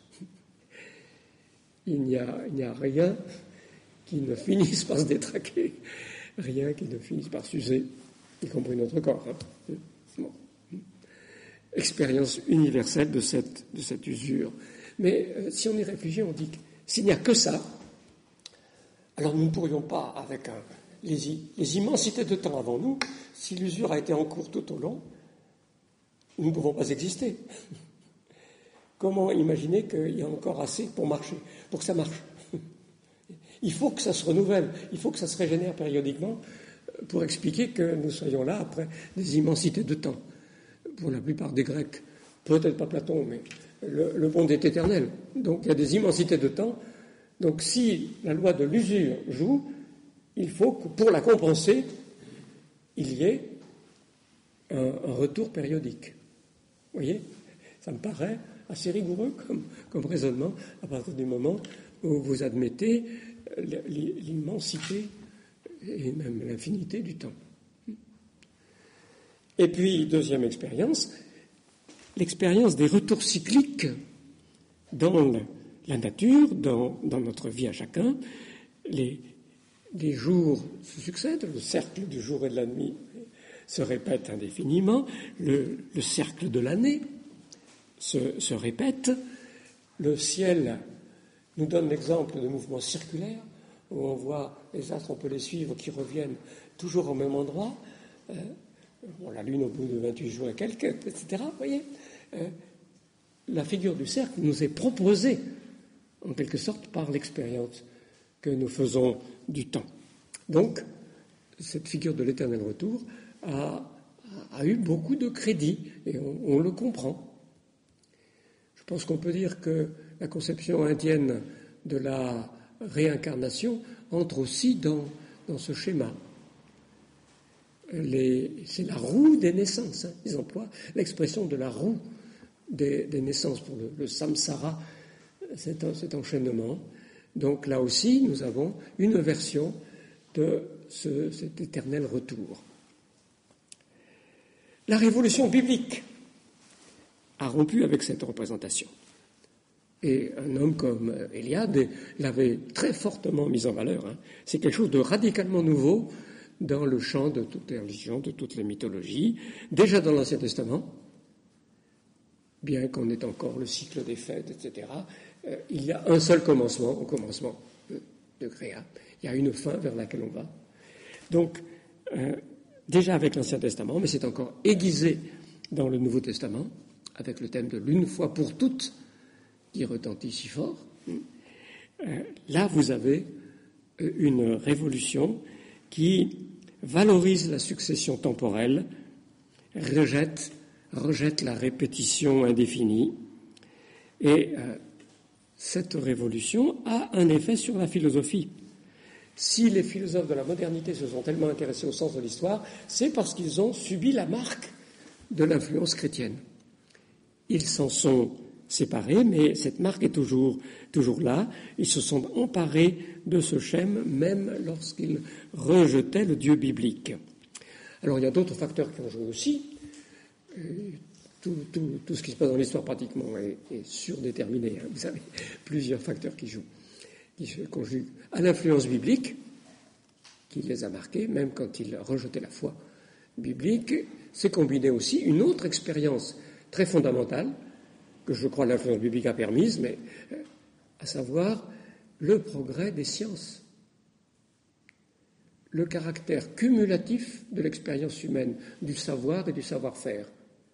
Il n'y a, il n'y a rien qui ne finisse par se détraquer, rien qui ne finisse par s'user, y compris notre corps. Hein. Bon. Expérience universelle de cette, de cette usure. Mais euh, si on y réfléchit, on dit que s'il n'y a que ça, alors nous ne pourrions pas, avec un, les, les immensités de temps avant nous, si l'usure a été en cours tout au long, nous ne pouvons pas exister. Comment imaginer qu'il y a encore assez pour marcher, pour que ça marche ? Il faut que ça se renouvelle, il faut que ça se régénère périodiquement pour expliquer que nous soyons là après des immensités de temps. Pour la plupart des Grecs, peut-être pas Platon, mais le, le monde est éternel. Donc il y a des immensités de temps. Donc si la loi de l'usure joue, il faut que pour la compenser, il y ait un, un retour périodique. Vous voyez ? Ça me paraît assez rigoureux comme, comme raisonnement à partir du moment où vous admettez l'immensité et même l'infinité du temps. Et puis, deuxième expérience, l'expérience des retours cycliques dans la nature, dans, dans notre vie à chacun. Les, les jours se succèdent, le cercle du jour et de la nuit se répète indéfiniment, le, le cercle de l'année se, se répète, le ciel nous donne l'exemple de mouvements circulaires, où on voit les astres, on peut les suivre, qui reviennent toujours au même endroit. Euh, bon, la Lune au bout de vingt-huit jours et quelques, et cetera. Vous voyez, euh, la figure du cercle nous est proposée, en quelque sorte, par l'expérience que nous faisons du temps. Donc, cette figure de l'éternel retour a, a eu beaucoup de crédit, et on, on le comprend. Je pense qu'on peut dire que la conception indienne de la réincarnation entre aussi dans, dans ce schéma. Les, c'est la roue des naissances. Hein. Ils emploient l'expression de la roue des, des naissances pour le, le samsara, cet, cet enchaînement. Donc là aussi, nous avons une version de ce, cet éternel retour. La révolution biblique a rompu avec cette représentation. Et un homme comme Eliade l'avait très fortement mis en valeur. Hein. C'est quelque chose de radicalement nouveau dans le champ de toutes les religions, de toutes les mythologies. Déjà dans l'Ancien Testament, bien qu'on ait encore le cycle des fêtes, et cetera, euh, il y a un seul commencement, au commencement de, de Créa. Il y a une fin vers laquelle on va. Donc, euh, déjà avec l'Ancien Testament, mais c'est encore aiguisé dans le Nouveau Testament, avec le thème de l'une fois pour toutes, qui retentit si fort. Euh, là, vous avez une révolution qui valorise la succession temporelle, rejette, rejette la répétition indéfinie, et euh, cette révolution a un effet sur la philosophie. Si les philosophes de la modernité se sont tellement intéressés au sens de l'histoire, c'est parce qu'ils ont subi la marque de l'influence chrétienne. Ils s'en sont séparés, mais cette marque est toujours, toujours là. Ils se sont emparés de ce schème, même lorsqu'ils rejetaient le Dieu biblique. Alors il y a d'autres facteurs qui ont joué aussi. Tout, tout, tout ce qui se passe dans l'histoire pratiquement est, est surdéterminé. Hein, vous savez, plusieurs facteurs qui jouent. qui se conjugue à l'influence biblique, qui les a marqués, même quand ils rejetaient la foi biblique, s'est combinée aussi une autre expérience très fondamentale, que je crois l'influence biblique a permise, mais à savoir le progrès des sciences, le caractère cumulatif de l'expérience humaine, du savoir et du savoir-faire.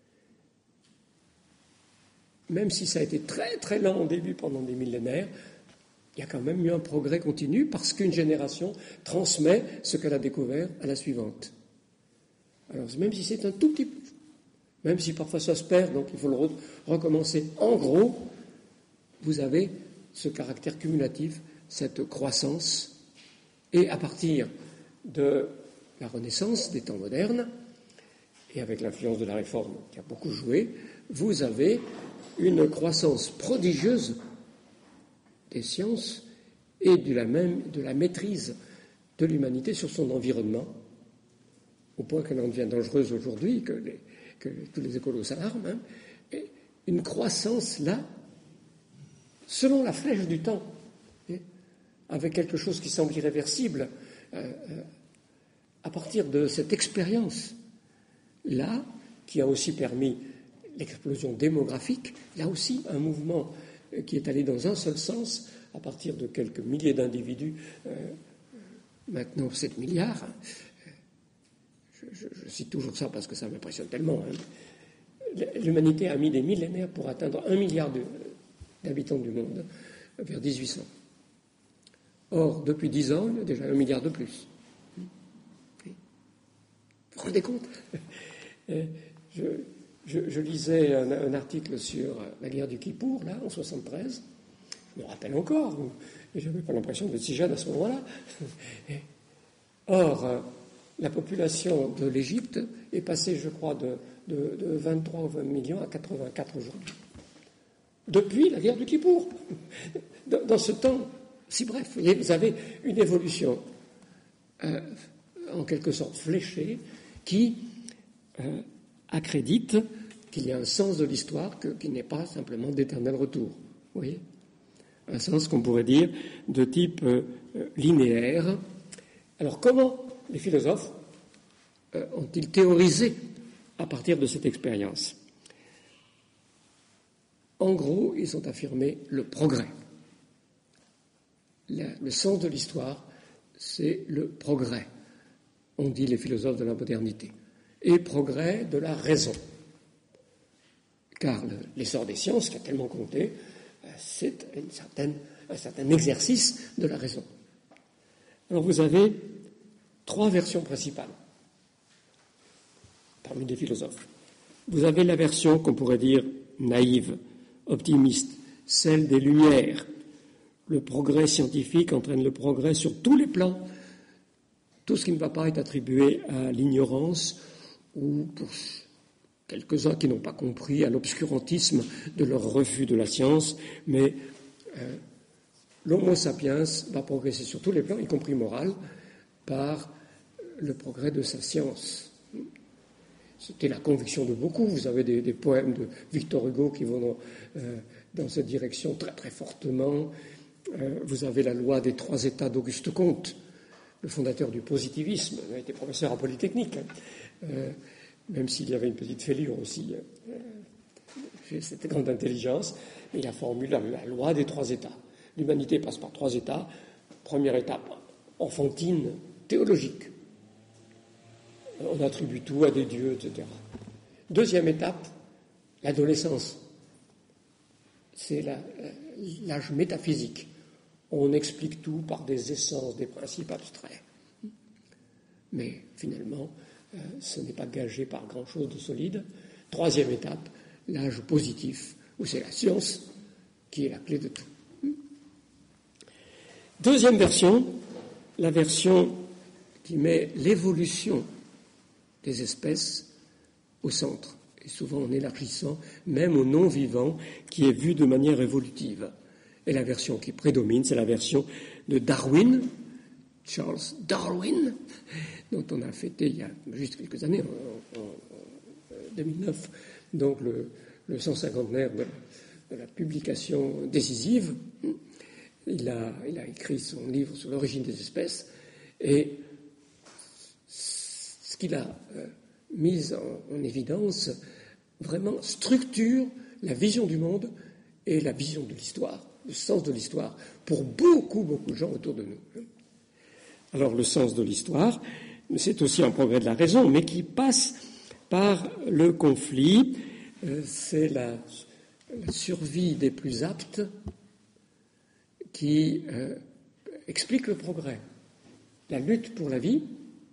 Même si ça a été très très lent au début pendant des millénaires, il y a quand même eu un progrès continu parce qu'une génération transmet ce qu'elle a découvert à la suivante. Alors même si c'est un tout petit peu, même si parfois ça se perd, donc il faut le re- recommencer. En gros, vous avez ce caractère cumulatif, cette croissance, et à partir de la Renaissance, des temps modernes, et avec l'influence de la Réforme qui a beaucoup joué, vous avez une croissance prodigieuse des sciences et de la, même, de la maîtrise de l'humanité sur son environnement, au point qu'elle en devient dangereuse aujourd'hui, que, les, que tous les écolos s'alarment, hein, et une croissance là, selon la flèche du temps, et avec quelque chose qui semble irréversible, euh, euh, à partir de cette expérience là, qui a aussi permis l'explosion démographique, là aussi un mouvement qui est allé dans un seul sens, à partir de quelques milliers d'individus, euh, maintenant sept milliards. Je, je, je cite toujours ça parce que ça m'impressionne tellement. Hein. L'humanité a mis des millénaires pour atteindre un milliard de, d'habitants du monde, vers dix-huit cents. Or, depuis dix ans, il y a déjà un milliard de plus. Vous vous rendez compte ? je, je, je lisais un, un article sur la guerre du Kippour, là, en soixante-treize. Je me rappelle encore, et je n'avais pas l'impression d'être si jeune à ce moment-là. Or, la population de l'Égypte est passée, je crois, de, de, de vingt-trois ou vingt millions à quatre-vingt-quatre aujourd'hui. Depuis la guerre du Kippour. Dans, dans ce temps si bref, vous avez une évolution euh, en quelque sorte fléchée qui euh, accrédite qu'il y a un sens de l'histoire que, qui n'est pas simplement d'éternel retour. Vous voyez ? Un sens qu'on pourrait dire de type euh, linéaire. Alors comment les philosophes euh, ont-ils théorisé à partir de cette expérience ? En gros, ils ont affirmé le progrès. La, le sens de l'histoire, c'est le progrès, ont dit les philosophes de la modernité, et progrès de la raison. Car le, l'essor des sciences, qui a tellement compté, c'est une certaine, un certain exercice de la raison. Alors vous avez trois versions principales parmi les philosophes. Vous avez la version qu'on pourrait dire naïve, optimiste, celle des Lumières. Le progrès scientifique entraîne le progrès sur tous les plans. Tout ce qui ne va pas est attribué à l'ignorance ou, pour quelques-uns qui n'ont pas compris, à l'obscurantisme de leur refus de la science, mais euh, l'homo sapiens va progresser sur tous les plans, y compris moral, par le progrès de sa science. C'était la conviction de beaucoup. Vous avez des, des poèmes de Victor Hugo qui vont dans, euh, dans cette direction très très fortement. Euh, vous avez la loi des trois états d'Auguste Comte, le fondateur du positivisme. Il a été professeur à Polytechnique, hein. euh, même s'il y avait une petite fêlure aussi. Euh, cette grande intelligence. Il a formulé la, la loi des trois états. L'humanité passe par trois états. Première étape, enfantine, théologique. On attribue tout à des dieux, et cetera. Deuxième étape, l'adolescence. C'est la, l'âge métaphysique. On explique tout par des essences, des principes abstraits. Mais finalement, euh, ce n'est pas gagé par grand-chose de solide. Troisième étape, l'âge positif, où c'est la science qui est la clé de tout. Deuxième version, la version qui met l'évolution des espèces au centre, et souvent en élargissant même au non-vivant qui est vu de manière évolutive. Et la version qui prédomine, c'est la version de Darwin, Charles Darwin, dont on a fêté il y a juste quelques années, en, en, en deux mille neuf, donc le, le cent cinquantenaire de, de la publication décisive. il a, il a écrit son livre sur l'origine des espèces, et ce qu'il a euh, mis en, en évidence vraiment structure la vision du monde et la vision de l'histoire, le sens de l'histoire, pour beaucoup, beaucoup de gens autour de nous. Alors le sens de l'histoire, c'est aussi un progrès de la raison, mais qui passe par le conflit. Euh, c'est la, la survie des plus aptes qui euh, explique le progrès. La lutte pour la vie,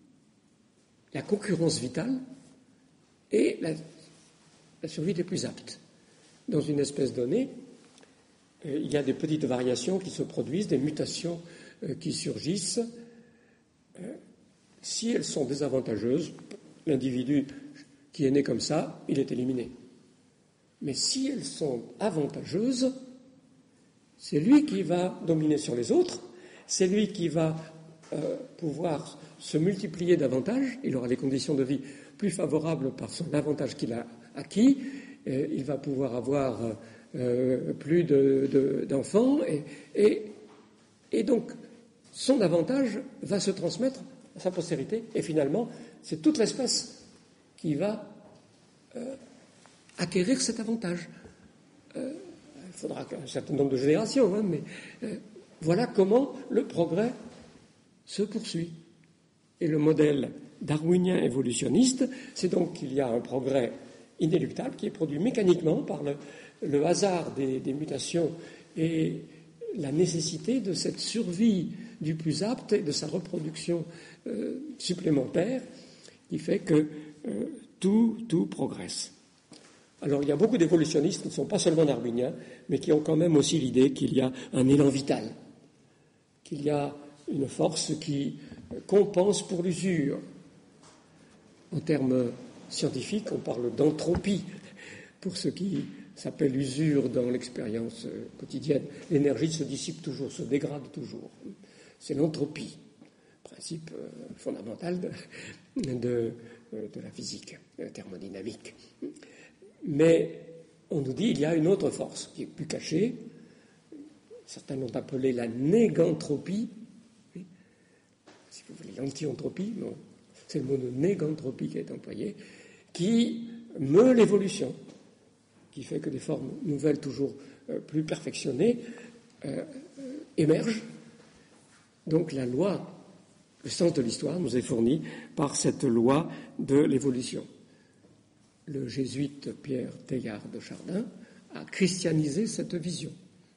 la concurrence vitale et la, la survie des plus aptes. Dans une espèce donnée, euh, il y a des petites variations qui se produisent, des mutations euh, qui surgissent. Euh, si elles sont désavantageuses, l'individu qui est né comme ça, il est éliminé. Mais si elles sont avantageuses, c'est lui qui va dominer sur les autres, c'est lui qui va euh, pouvoir se multiplier davantage, il aura les conditions de vie plus favorables par son avantage qu'il a acquis, et il va pouvoir avoir euh, plus de, de, d'enfants, et, et, et donc son avantage va se transmettre à sa postérité, et finalement, c'est toute l'espèce qui va euh, acquérir cet avantage. Euh, il faudra un certain nombre de générations, hein, mais euh, voilà comment le progrès se poursuit. Et le modèle darwinien évolutionniste, c'est donc qu'il y a un progrès inéluctable qui est produit mécaniquement par le, le hasard des, des mutations et la nécessité de cette survie du plus apte et de sa reproduction euh, supplémentaire qui fait que euh, tout, tout progresse. Alors il y a beaucoup d'évolutionnistes qui ne sont pas seulement darwiniens, mais qui ont quand même aussi l'idée qu'il y a un élan vital, qu'il y a une force qui compense pour l'usure. En termes scientifiques, on parle d'entropie, pour ce qui s'appelle usure dans l'expérience quotidienne. L'énergie se dissipe toujours, se dégrade toujours. C'est l'entropie, principe fondamental de, de, de la physique thermodynamique. Mais on nous dit qu'il y a une autre force qui est plus cachée. Certains l'ont appelée la négantropie. Si vous voulez, l'anti-entropie, non. C'est le mot de négantropie qui est employé, qui meut l'évolution, qui fait que des formes nouvelles toujours euh, plus perfectionnées euh, euh, émergent. Donc la loi, le sens de l'histoire nous est fourni par cette loi de l'évolution. Le jésuite Pierre Teilhard de Chardin a christianisé cette vision.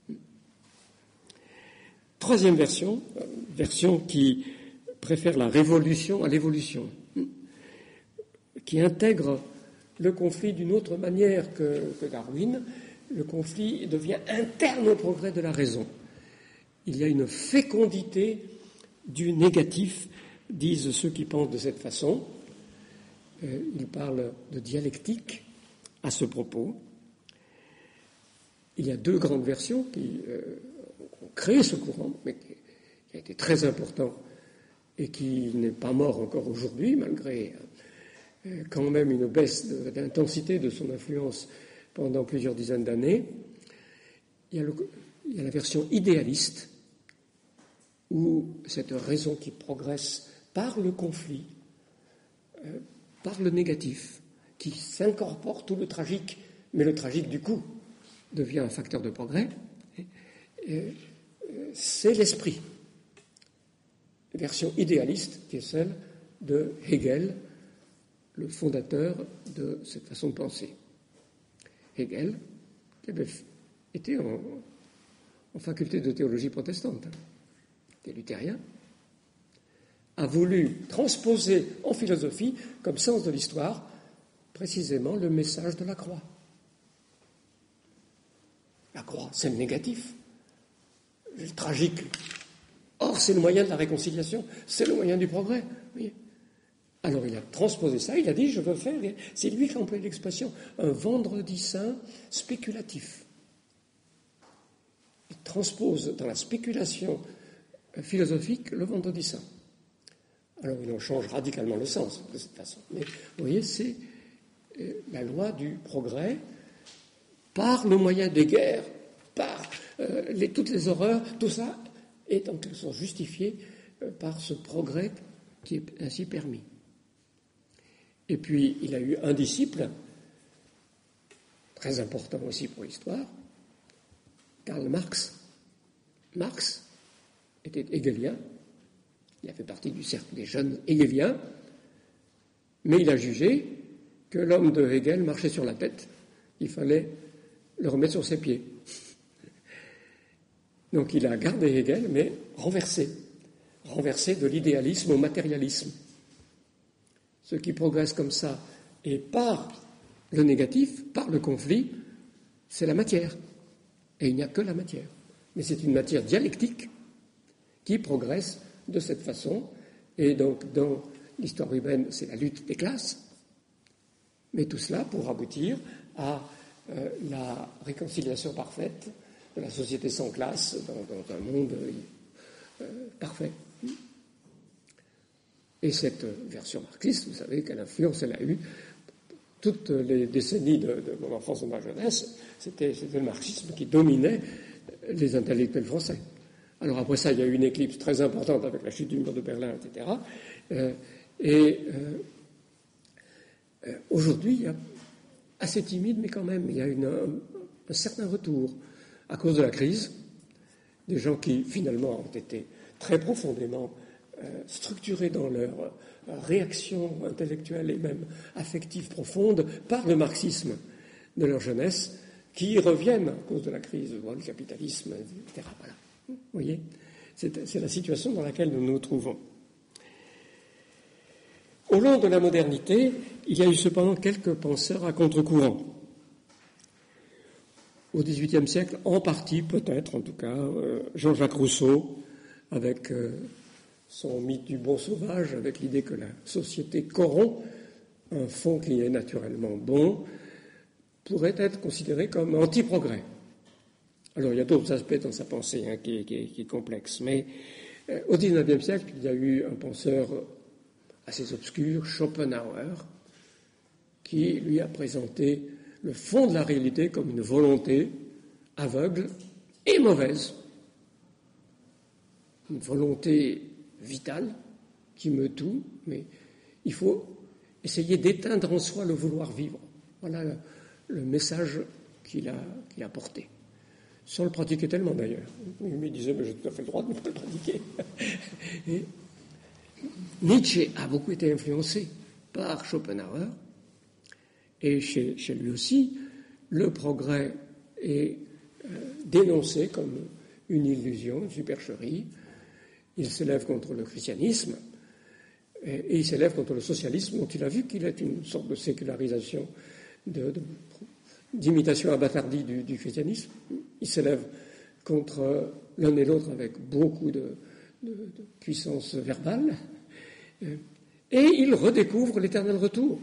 Troisième version, version qui préfère la révolution à l'évolution, qui intègre le conflit d'une autre manière que, que Darwin. Le conflit devient interne au progrès de la raison. Il y a une fécondité du négatif, disent ceux qui pensent de cette façon. Euh, ils parlent de dialectique à ce propos. Il y a deux grandes versions qui euh, ont créé ce courant, mais qui, qui a été très important et qui n'est pas mort encore aujourd'hui, malgré euh, quand même une baisse de, d'intensité de son influence pendant plusieurs dizaines d'années. Il y a, le, il y a la version idéaliste, où cette raison qui progresse par le conflit, euh, par le négatif, qui s'incorpore tout le tragique, mais le tragique du coup devient un facteur de progrès, et, et, c'est l'esprit. Version idéaliste qui est celle de Hegel, le fondateur de cette façon de penser. Hegel, qui avait été en, en faculté de théologie protestante, qui est luthérien, a voulu transposer en philosophie, comme sens de l'histoire, précisément le message de la croix. La croix, c'est le négatif, le tragique. Or, c'est le moyen de la réconciliation, c'est le moyen du progrès. Oui. Alors, il a transposé ça, il a dit, je veux faire, c'est lui qui a employé l'expression, un vendredi saint spéculatif. Il transpose dans la spéculation philosophique le vendredi saint. Alors, il en change radicalement le sens, de cette façon. Mais, vous voyez, c'est euh, la loi du progrès par le moyen des guerres, par euh, les, toutes les horreurs, tout ça est en quelque sorte justifié euh, par ce progrès qui est ainsi permis. Et puis, il a eu un disciple, très important aussi pour l'histoire, Karl Marx. Marx était hegelien, il a fait partie du cercle des jeunes hegeliens, mais il a jugé que l'homme de Hegel marchait sur la tête, il fallait le remettre sur ses pieds. Donc il a gardé Hegel, mais renversé, renversé de l'idéalisme au matérialisme. Ce qui progresse comme ça, et par le négatif, par le conflit, c'est la matière. Et il n'y a que la matière. Mais c'est une matière dialectique qui progresse de cette façon. Et donc, dans l'histoire humaine, c'est la lutte des classes. Mais tout cela pour aboutir à euh, la réconciliation parfaite de la société sans classe dans, dans un monde euh, parfait. Et cette version marxiste, vous savez quelle influence elle a eue. Toutes les décennies de, de mon enfance et de ma jeunesse, c'était, c'était le marxisme qui dominait les intellectuels français. Alors après ça, il y a eu une éclipse très importante avec la chute du mur de Berlin, et cetera. Euh, et euh, euh, aujourd'hui, il y a, assez timide, mais quand même, il y a une, un, un certain retour à cause de la crise. Des gens qui, finalement, ont été très profondément euh, structurés dans leur euh, réaction intellectuelle et même affective profonde par le marxisme de leur jeunesse, qui reviennent à cause de la crise, le capitalisme, et cetera. Voilà. Vous voyez, c'est, c'est la situation dans laquelle nous nous trouvons. Au long de la modernité, il y a eu cependant quelques penseurs à contre-courant. Au dix-huitième siècle, en partie, peut-être, en tout cas, euh, Jean-Jacques Rousseau, avec euh, son mythe du bon sauvage, avec l'idée que la société corrompt un fond qui est naturellement bon, pourrait être considéré comme anti-progrès. Alors, il y a d'autres aspects dans sa pensée hein, qui, qui, qui est complexe, mais euh, au dix-neuvième siècle, il y a eu un penseur assez obscur, Schopenhauer, qui lui a présenté le fond de la réalité comme une volonté aveugle et mauvaise. Une volonté vitale qui meut tout, mais il faut essayer d'éteindre en soi le vouloir vivre. Voilà le, le message qu'il a, qu'il a porté. Sans le pratiquer tellement d'ailleurs. Il me disait, mais j'ai tout à fait le droit de ne pas le pratiquer. Et Nietzsche a beaucoup été influencé par Schopenhauer, et chez, chez lui aussi, le progrès est euh, dénoncé comme une illusion, une supercherie. Il s'élève contre le christianisme, et, et il s'élève contre le socialisme, dont il a vu qu'il est une sorte de sécularisation, de, de, d'imitation abâtardie du, du christianisme. Il s'élève contre l'un et l'autre avec beaucoup de, de, de puissance verbale, et il redécouvre l'éternel retour.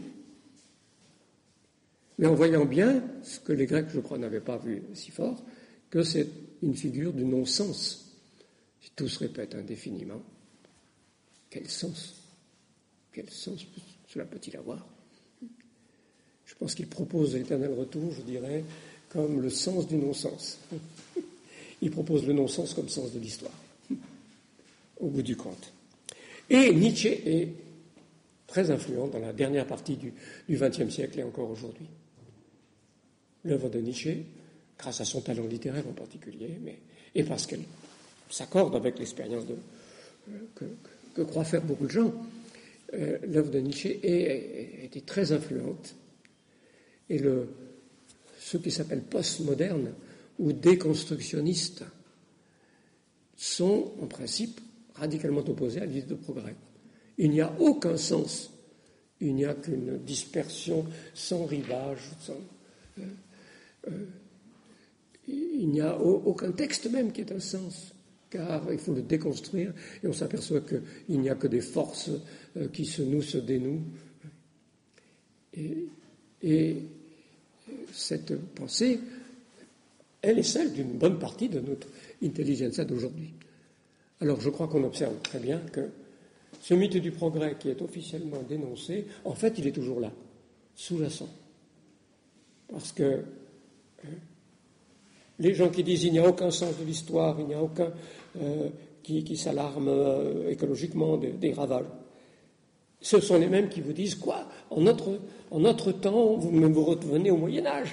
Mais en voyant bien, ce que les Grecs, je crois, n'avaient pas vu si fort, que c'est une figure du non-sens. Si tout se répète indéfiniment, quel sens Quel sens cela peut-il avoir? Je pense qu'il propose l'éternel retour, je dirais, comme le sens du non-sens. Il propose le non-sens comme sens de l'histoire, au bout du compte. Et Nietzsche est très influent dans la dernière partie du vingtième siècle et encore aujourd'hui. L'œuvre de Nietzsche, grâce à son talent littéraire en particulier, mais, et parce qu'elle s'accorde avec l'expérience de, euh, que, que croient faire beaucoup de gens, euh, l'œuvre de Nietzsche a été très influente. Et le, ceux qui s'appellent postmodernes ou déconstructionnistes sont, en principe, radicalement opposés à l'idée de progrès. Il n'y a aucun sens, il n'y a qu'une dispersion sans rivage, sans, euh, euh, il n'y a aucun texte même qui ait un sens, car il faut le déconstruire, et on s'aperçoit qu'il n'y a que des forces euh, qui se nouent, se dénouent. Et, et cette pensée, elle est celle d'une bonne partie de notre intelligentsia d'aujourd'hui. Alors je crois qu'on observe très bien que ce mythe du progrès qui est officiellement dénoncé, en fait, il est toujours là, sous-jacent. Parce que euh, Les gens qui disent qu'il n'y a aucun sens de l'histoire, il n'y a aucun euh, qui, qui s'alarme euh, écologiquement des, des ravages. Ce sont les mêmes qui vous disent quoi ? En notre, en notre temps, vous vous revenez au Moyen-Âge.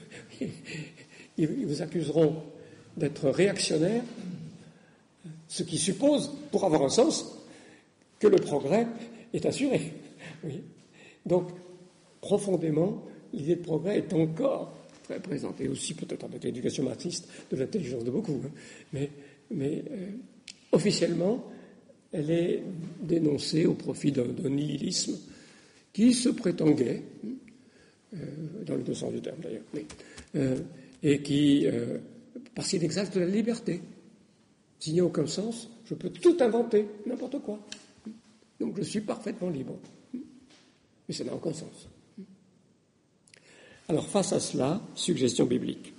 Ils vous accuseront d'être réactionnaires, ce qui suppose, pour avoir un sens, que le progrès est assuré. Oui. Donc, profondément, l'idée de progrès est encore très présente, et aussi peut-être avec l'éducation marxiste de l'intelligence de beaucoup, hein. mais, mais euh, officiellement, elle est dénoncée au profit d'un, d'un nihilisme qui se prétend gai, euh, dans le deux sens du terme d'ailleurs, mais, euh, et qui, euh, parce qu'il exalte la liberté. S'il n'y a aucun sens, je peux tout inventer, n'importe quoi. Donc je suis parfaitement libre. Mais ça n'a aucun sens. Alors face à cela, suggestion biblique.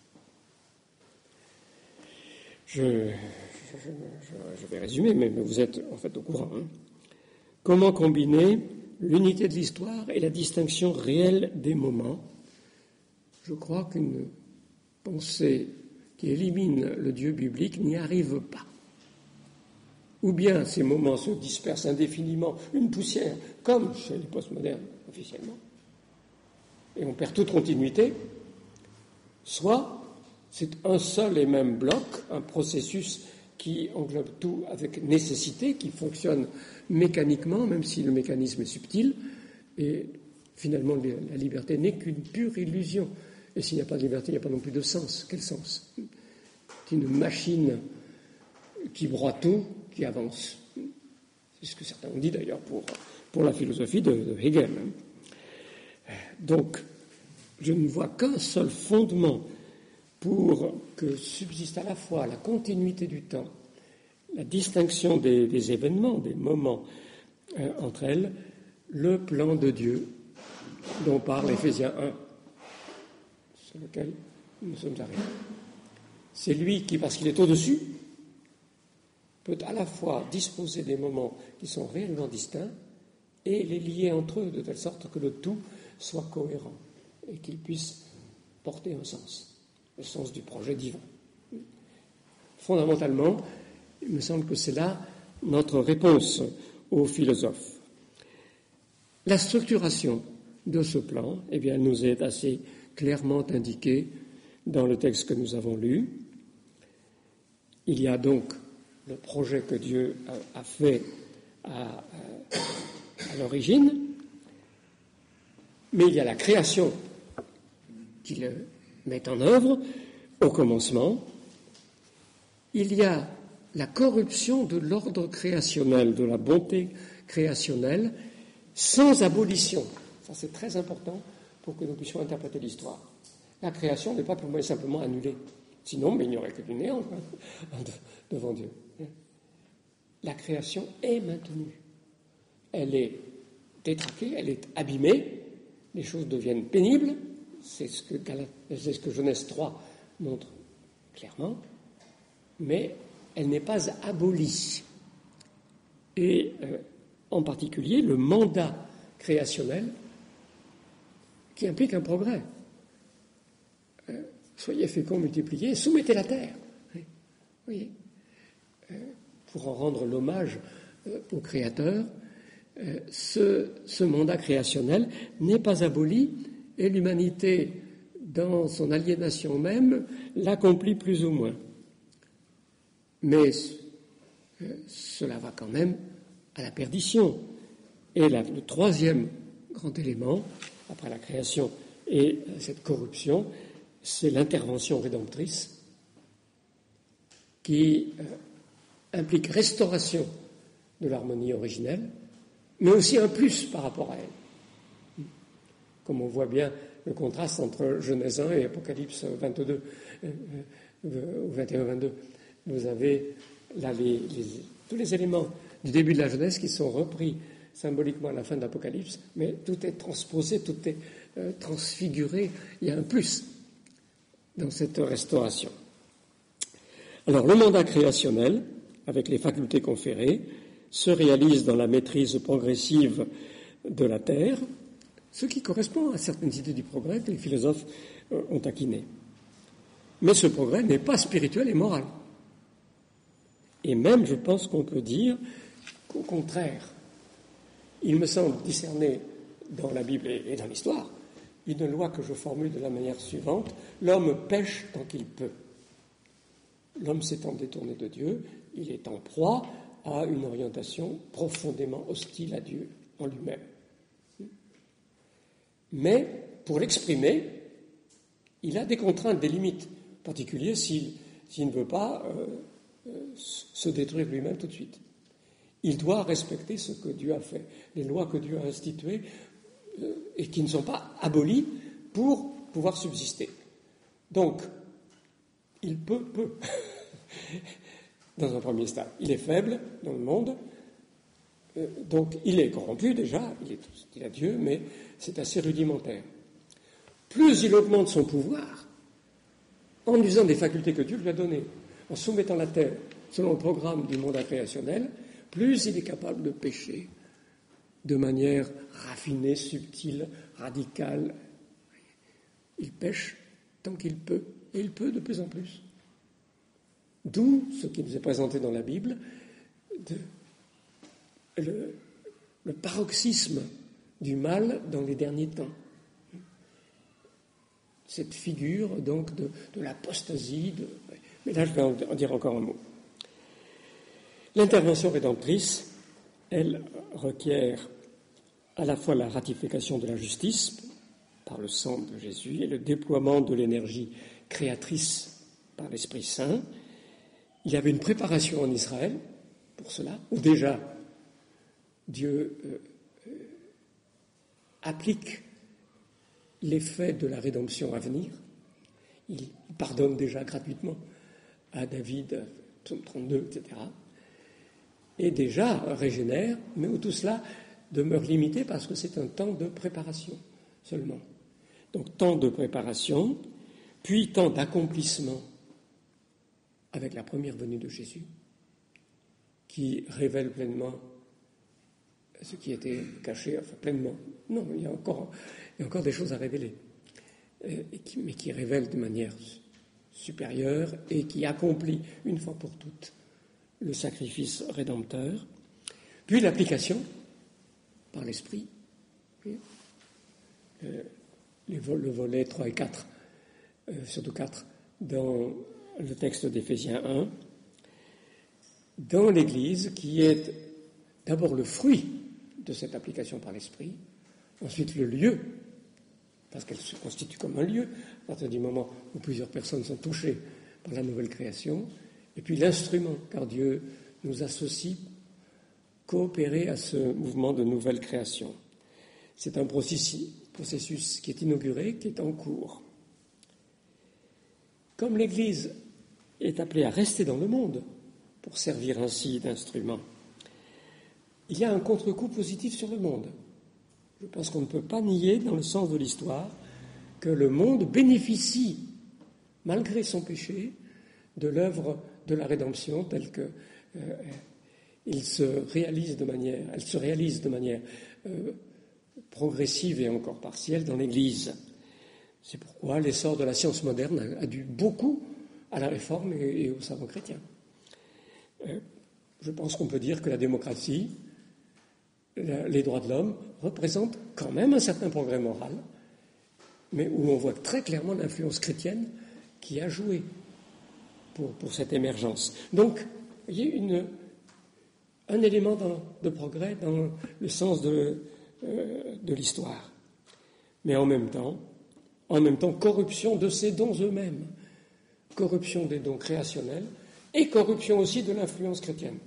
Je, je, je, je vais résumer, mais vous êtes en fait au courant. Hein. Comment combiner l'unité de l'histoire et la distinction réelle des moments ? Je crois qu'une pensée qui élimine le Dieu biblique n'y arrive pas. Ou bien ces moments se dispersent indéfiniment, une poussière, comme chez les postmodernes officiellement, et on perd toute continuité, soit c'est un seul et même bloc, un processus qui englobe tout avec nécessité, qui fonctionne mécaniquement, même si le mécanisme est subtil, et finalement la liberté n'est qu'une pure illusion. Et s'il n'y a pas de liberté, il n'y a pas non plus de sens. Quel sens ? C'est une machine qui broie tout, qui avance. C'est ce que certains ont dit d'ailleurs pour, pour la philosophie de, de Hegel. Donc, je ne vois qu'un seul fondement pour que subsiste à la fois la continuité du temps, la distinction des, des événements, des moments euh, entre elles, le plan de Dieu dont parle Éphésiens un, sur lequel nous sommes arrivés. C'est lui qui, parce qu'il est au-dessus, peut à la fois disposer des moments qui sont réellement distincts et les lier entre eux de telle sorte que le tout soit cohérent et qu'il puisse porter un sens, le sens du projet divin. Fondamentalement, il me semble que c'est là notre réponse aux philosophes. La structuration de ce plan, eh bien, elle nous est assez clairement indiquée dans le texte que nous avons lu. Il y a donc le projet que Dieu a, a fait à, à, à l'origine, mais il y a la création qu'il met en œuvre au commencement. Il y a la corruption de l'ordre créationnel, de la bonté créationnelle, sans abolition. Ça, c'est très important pour que nous puissions interpréter l'histoire. La création n'est pas purement et simplement annulée. Sinon, mais il n'y aurait que du néant hein, devant Dieu. La création est maintenue. Elle est détraquée, elle est abîmée, les choses deviennent pénibles, c'est ce que, c'est ce que Genèse trois montre clairement, mais elle n'est pas abolie. Et euh, en particulier, le mandat créationnel qui implique un progrès. Euh, soyez féconds, multipliez, soumettez la terre. Oui. Oui. Euh, pour en rendre l'hommage euh, au Créateur, euh, ce, ce mandat créationnel n'est pas aboli et l'humanité, dans son aliénation même, l'accomplit plus ou moins. Mais euh, cela va quand même à la perdition. Et la, le troisième grand élément, après la création et euh, cette corruption, c'est l'intervention rédemptrice qui euh, implique restauration de l'harmonie originelle, mais aussi un plus par rapport à elle. Comme on voit bien le contraste entre Genèse un et Apocalypse vingt-deux, euh, euh, ou vingt et un vingt-deux. Vous avez là les, les, tous les éléments du début de la Genèse qui sont repris symboliquement à la fin de l'Apocalypse, mais tout est transposé, tout est euh, transfiguré. Il y a un plus dans cette restauration. Alors, le mandat créationnel, avec les facultés conférées, se réalise dans la maîtrise progressive de la Terre, ce qui correspond à certaines idées du progrès que les philosophes euh, ont taquinées. Mais ce progrès n'est pas spirituel et moral. Et même, je pense qu'on peut dire qu'au contraire, il me semble discerner dans la Bible et dans l'histoire une loi que je formule de la manière suivante: l'homme pêche tant qu'il peut. L'homme s'étant détourné de Dieu, il est en proie à une orientation profondément hostile à Dieu en lui-même. Mais pour l'exprimer, il a des contraintes, des limites, en particulier s'il, s'il ne veut pas euh, euh, se détruire lui-même tout de suite. Il doit respecter ce que Dieu a fait, les lois que Dieu a instituées euh, et qui ne sont pas abolies pour pouvoir subsister. Donc, il peut, peut, dans un premier stade. Il est faible dans le monde, euh, donc il est corrompu déjà, il est il a Dieu, mais c'est assez rudimentaire. Plus il augmente son pouvoir, en usant des facultés que Dieu lui a données, en soumettant la terre selon le programme du mandat créationnel, plus il est capable de pécher de manière raffinée, subtile, radicale. Il pêche tant qu'il peut, et il peut de plus en plus. D'où ce qui nous est présenté dans la Bible, de, le, le paroxysme du mal dans les derniers temps. Cette figure donc de, de l'apostasie, de, mais là je vais en, en dire encore un mot. L'intervention rédemptrice, elle requiert à la fois la ratification de la justice par le sang de Jésus et le déploiement de l'énergie créatrice par l'Esprit Saint. Il y avait une préparation en Israël pour cela, où déjà Dieu euh, euh, applique l'effet de la rédemption à venir. Il pardonne déjà gratuitement à David, psaume trente-deux, et cetera. Et déjà régénère, mais où tout cela demeure limité parce que c'est un temps de préparation seulement. Donc temps de préparation, puis temps d'accomplissement avec la première venue de Jésus, qui révèle pleinement ce qui était caché, enfin pleinement. Non, il y a encore, il y a encore des choses à révéler, euh, et qui, mais qui révèle de manière supérieure et qui accomplit une fois pour toutes le sacrifice rédempteur. Puis l'application par l'Esprit. Euh, les vol, le volet trois et quatre, euh, surtout quatre, dans le texte d'Éphésiens un, dans l'Église, qui est d'abord le fruit de cette application par l'Esprit, ensuite le lieu, parce qu'elle se constitue comme un lieu, à partir du moment où plusieurs personnes sont touchées par la nouvelle création, et puis l'instrument, car Dieu nous associe, coopérer à ce mouvement de nouvelle création. C'est un processus, processus qui est inauguré, qui est en cours. Comme l'Église est appelée à rester dans le monde pour servir ainsi d'instrument, il y a un contre-coup positif sur le monde. Je pense qu'on ne peut pas nier, dans le sens de l'histoire, que le monde bénéficie, malgré son péché, de l'œuvre de la rédemption telle que euh, il se réalise de manière, elle se réalise de manière euh, progressive et encore partielle dans l'Église. C'est pourquoi l'essor de la science moderne a, a dû beaucoup à la réforme et, et au savant chrétien. Euh, je pense qu'on peut dire que la démocratie, la, les droits de l'homme représentent quand même un certain progrès moral, mais où on voit très clairement l'influence chrétienne qui a joué pour, pour cette émergence. Donc, il y a une, un élément dans, de progrès dans le sens de, euh, de l'histoire. Mais en même temps, en même temps, corruption de ces dons eux-mêmes, corruption des dons créationnels et corruption aussi de l'influence chrétienne.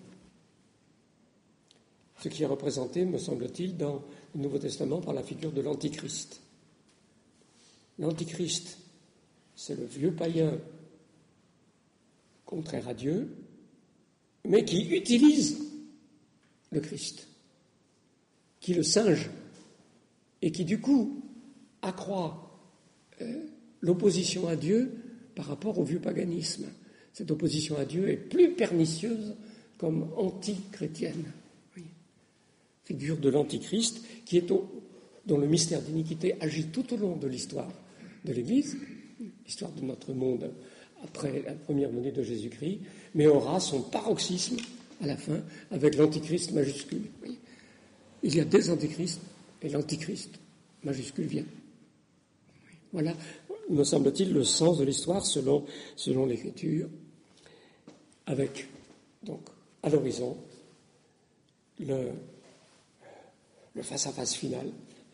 Ce qui est représenté, me semble-t-il, dans le Nouveau Testament par la figure de l'Antichrist. L'Antichrist, c'est le vieux païen contraire à Dieu, mais qui utilise le Christ, qui le singe, et qui du coup accroît euh, l'opposition à Dieu par rapport au vieux paganisme. Cette opposition à Dieu est plus pernicieuse comme anti-chrétienne. Oui. Figure de l'Antichrist qui est au, dont le mystère d'iniquité agit tout au long de l'histoire de l'Église, l'histoire de notre monde après la première venue de Jésus-Christ, mais aura son paroxysme à la fin avec l'Antichrist majuscule. Oui. Il y a des Antichrists et l'Antichrist majuscule vient. Oui. Voilà, me semble-t-il, le sens de l'histoire selon, selon l'Écriture, avec, donc, à l'horizon, le, le face-à-face final.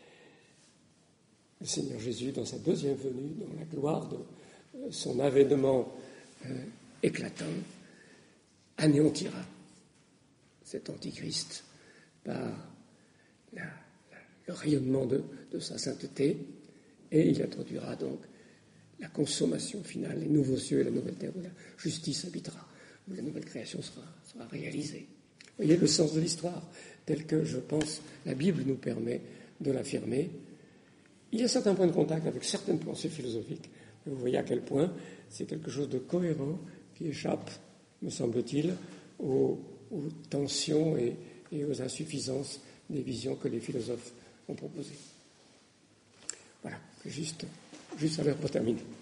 Le Seigneur Jésus, dans sa deuxième venue, dans la gloire de son avènement euh, éclatant, anéantira cet Antichrist par la, la, le rayonnement de, de sa sainteté, et il introduira donc la consommation finale, les nouveaux cieux et la nouvelle terre où la justice habitera, où la nouvelle création sera, sera réalisée. Vous voyez le sens de l'histoire, tel que, je pense, la Bible nous permet de l'affirmer. Il y a certains points de contact avec certaines pensées philosophiques, mais vous voyez à quel point c'est quelque chose de cohérent qui échappe, me semble-t-il, aux, aux tensions et, et aux insuffisances des visions que les philosophes ont proposées. Voilà, juste, juste à l'heure pour terminer.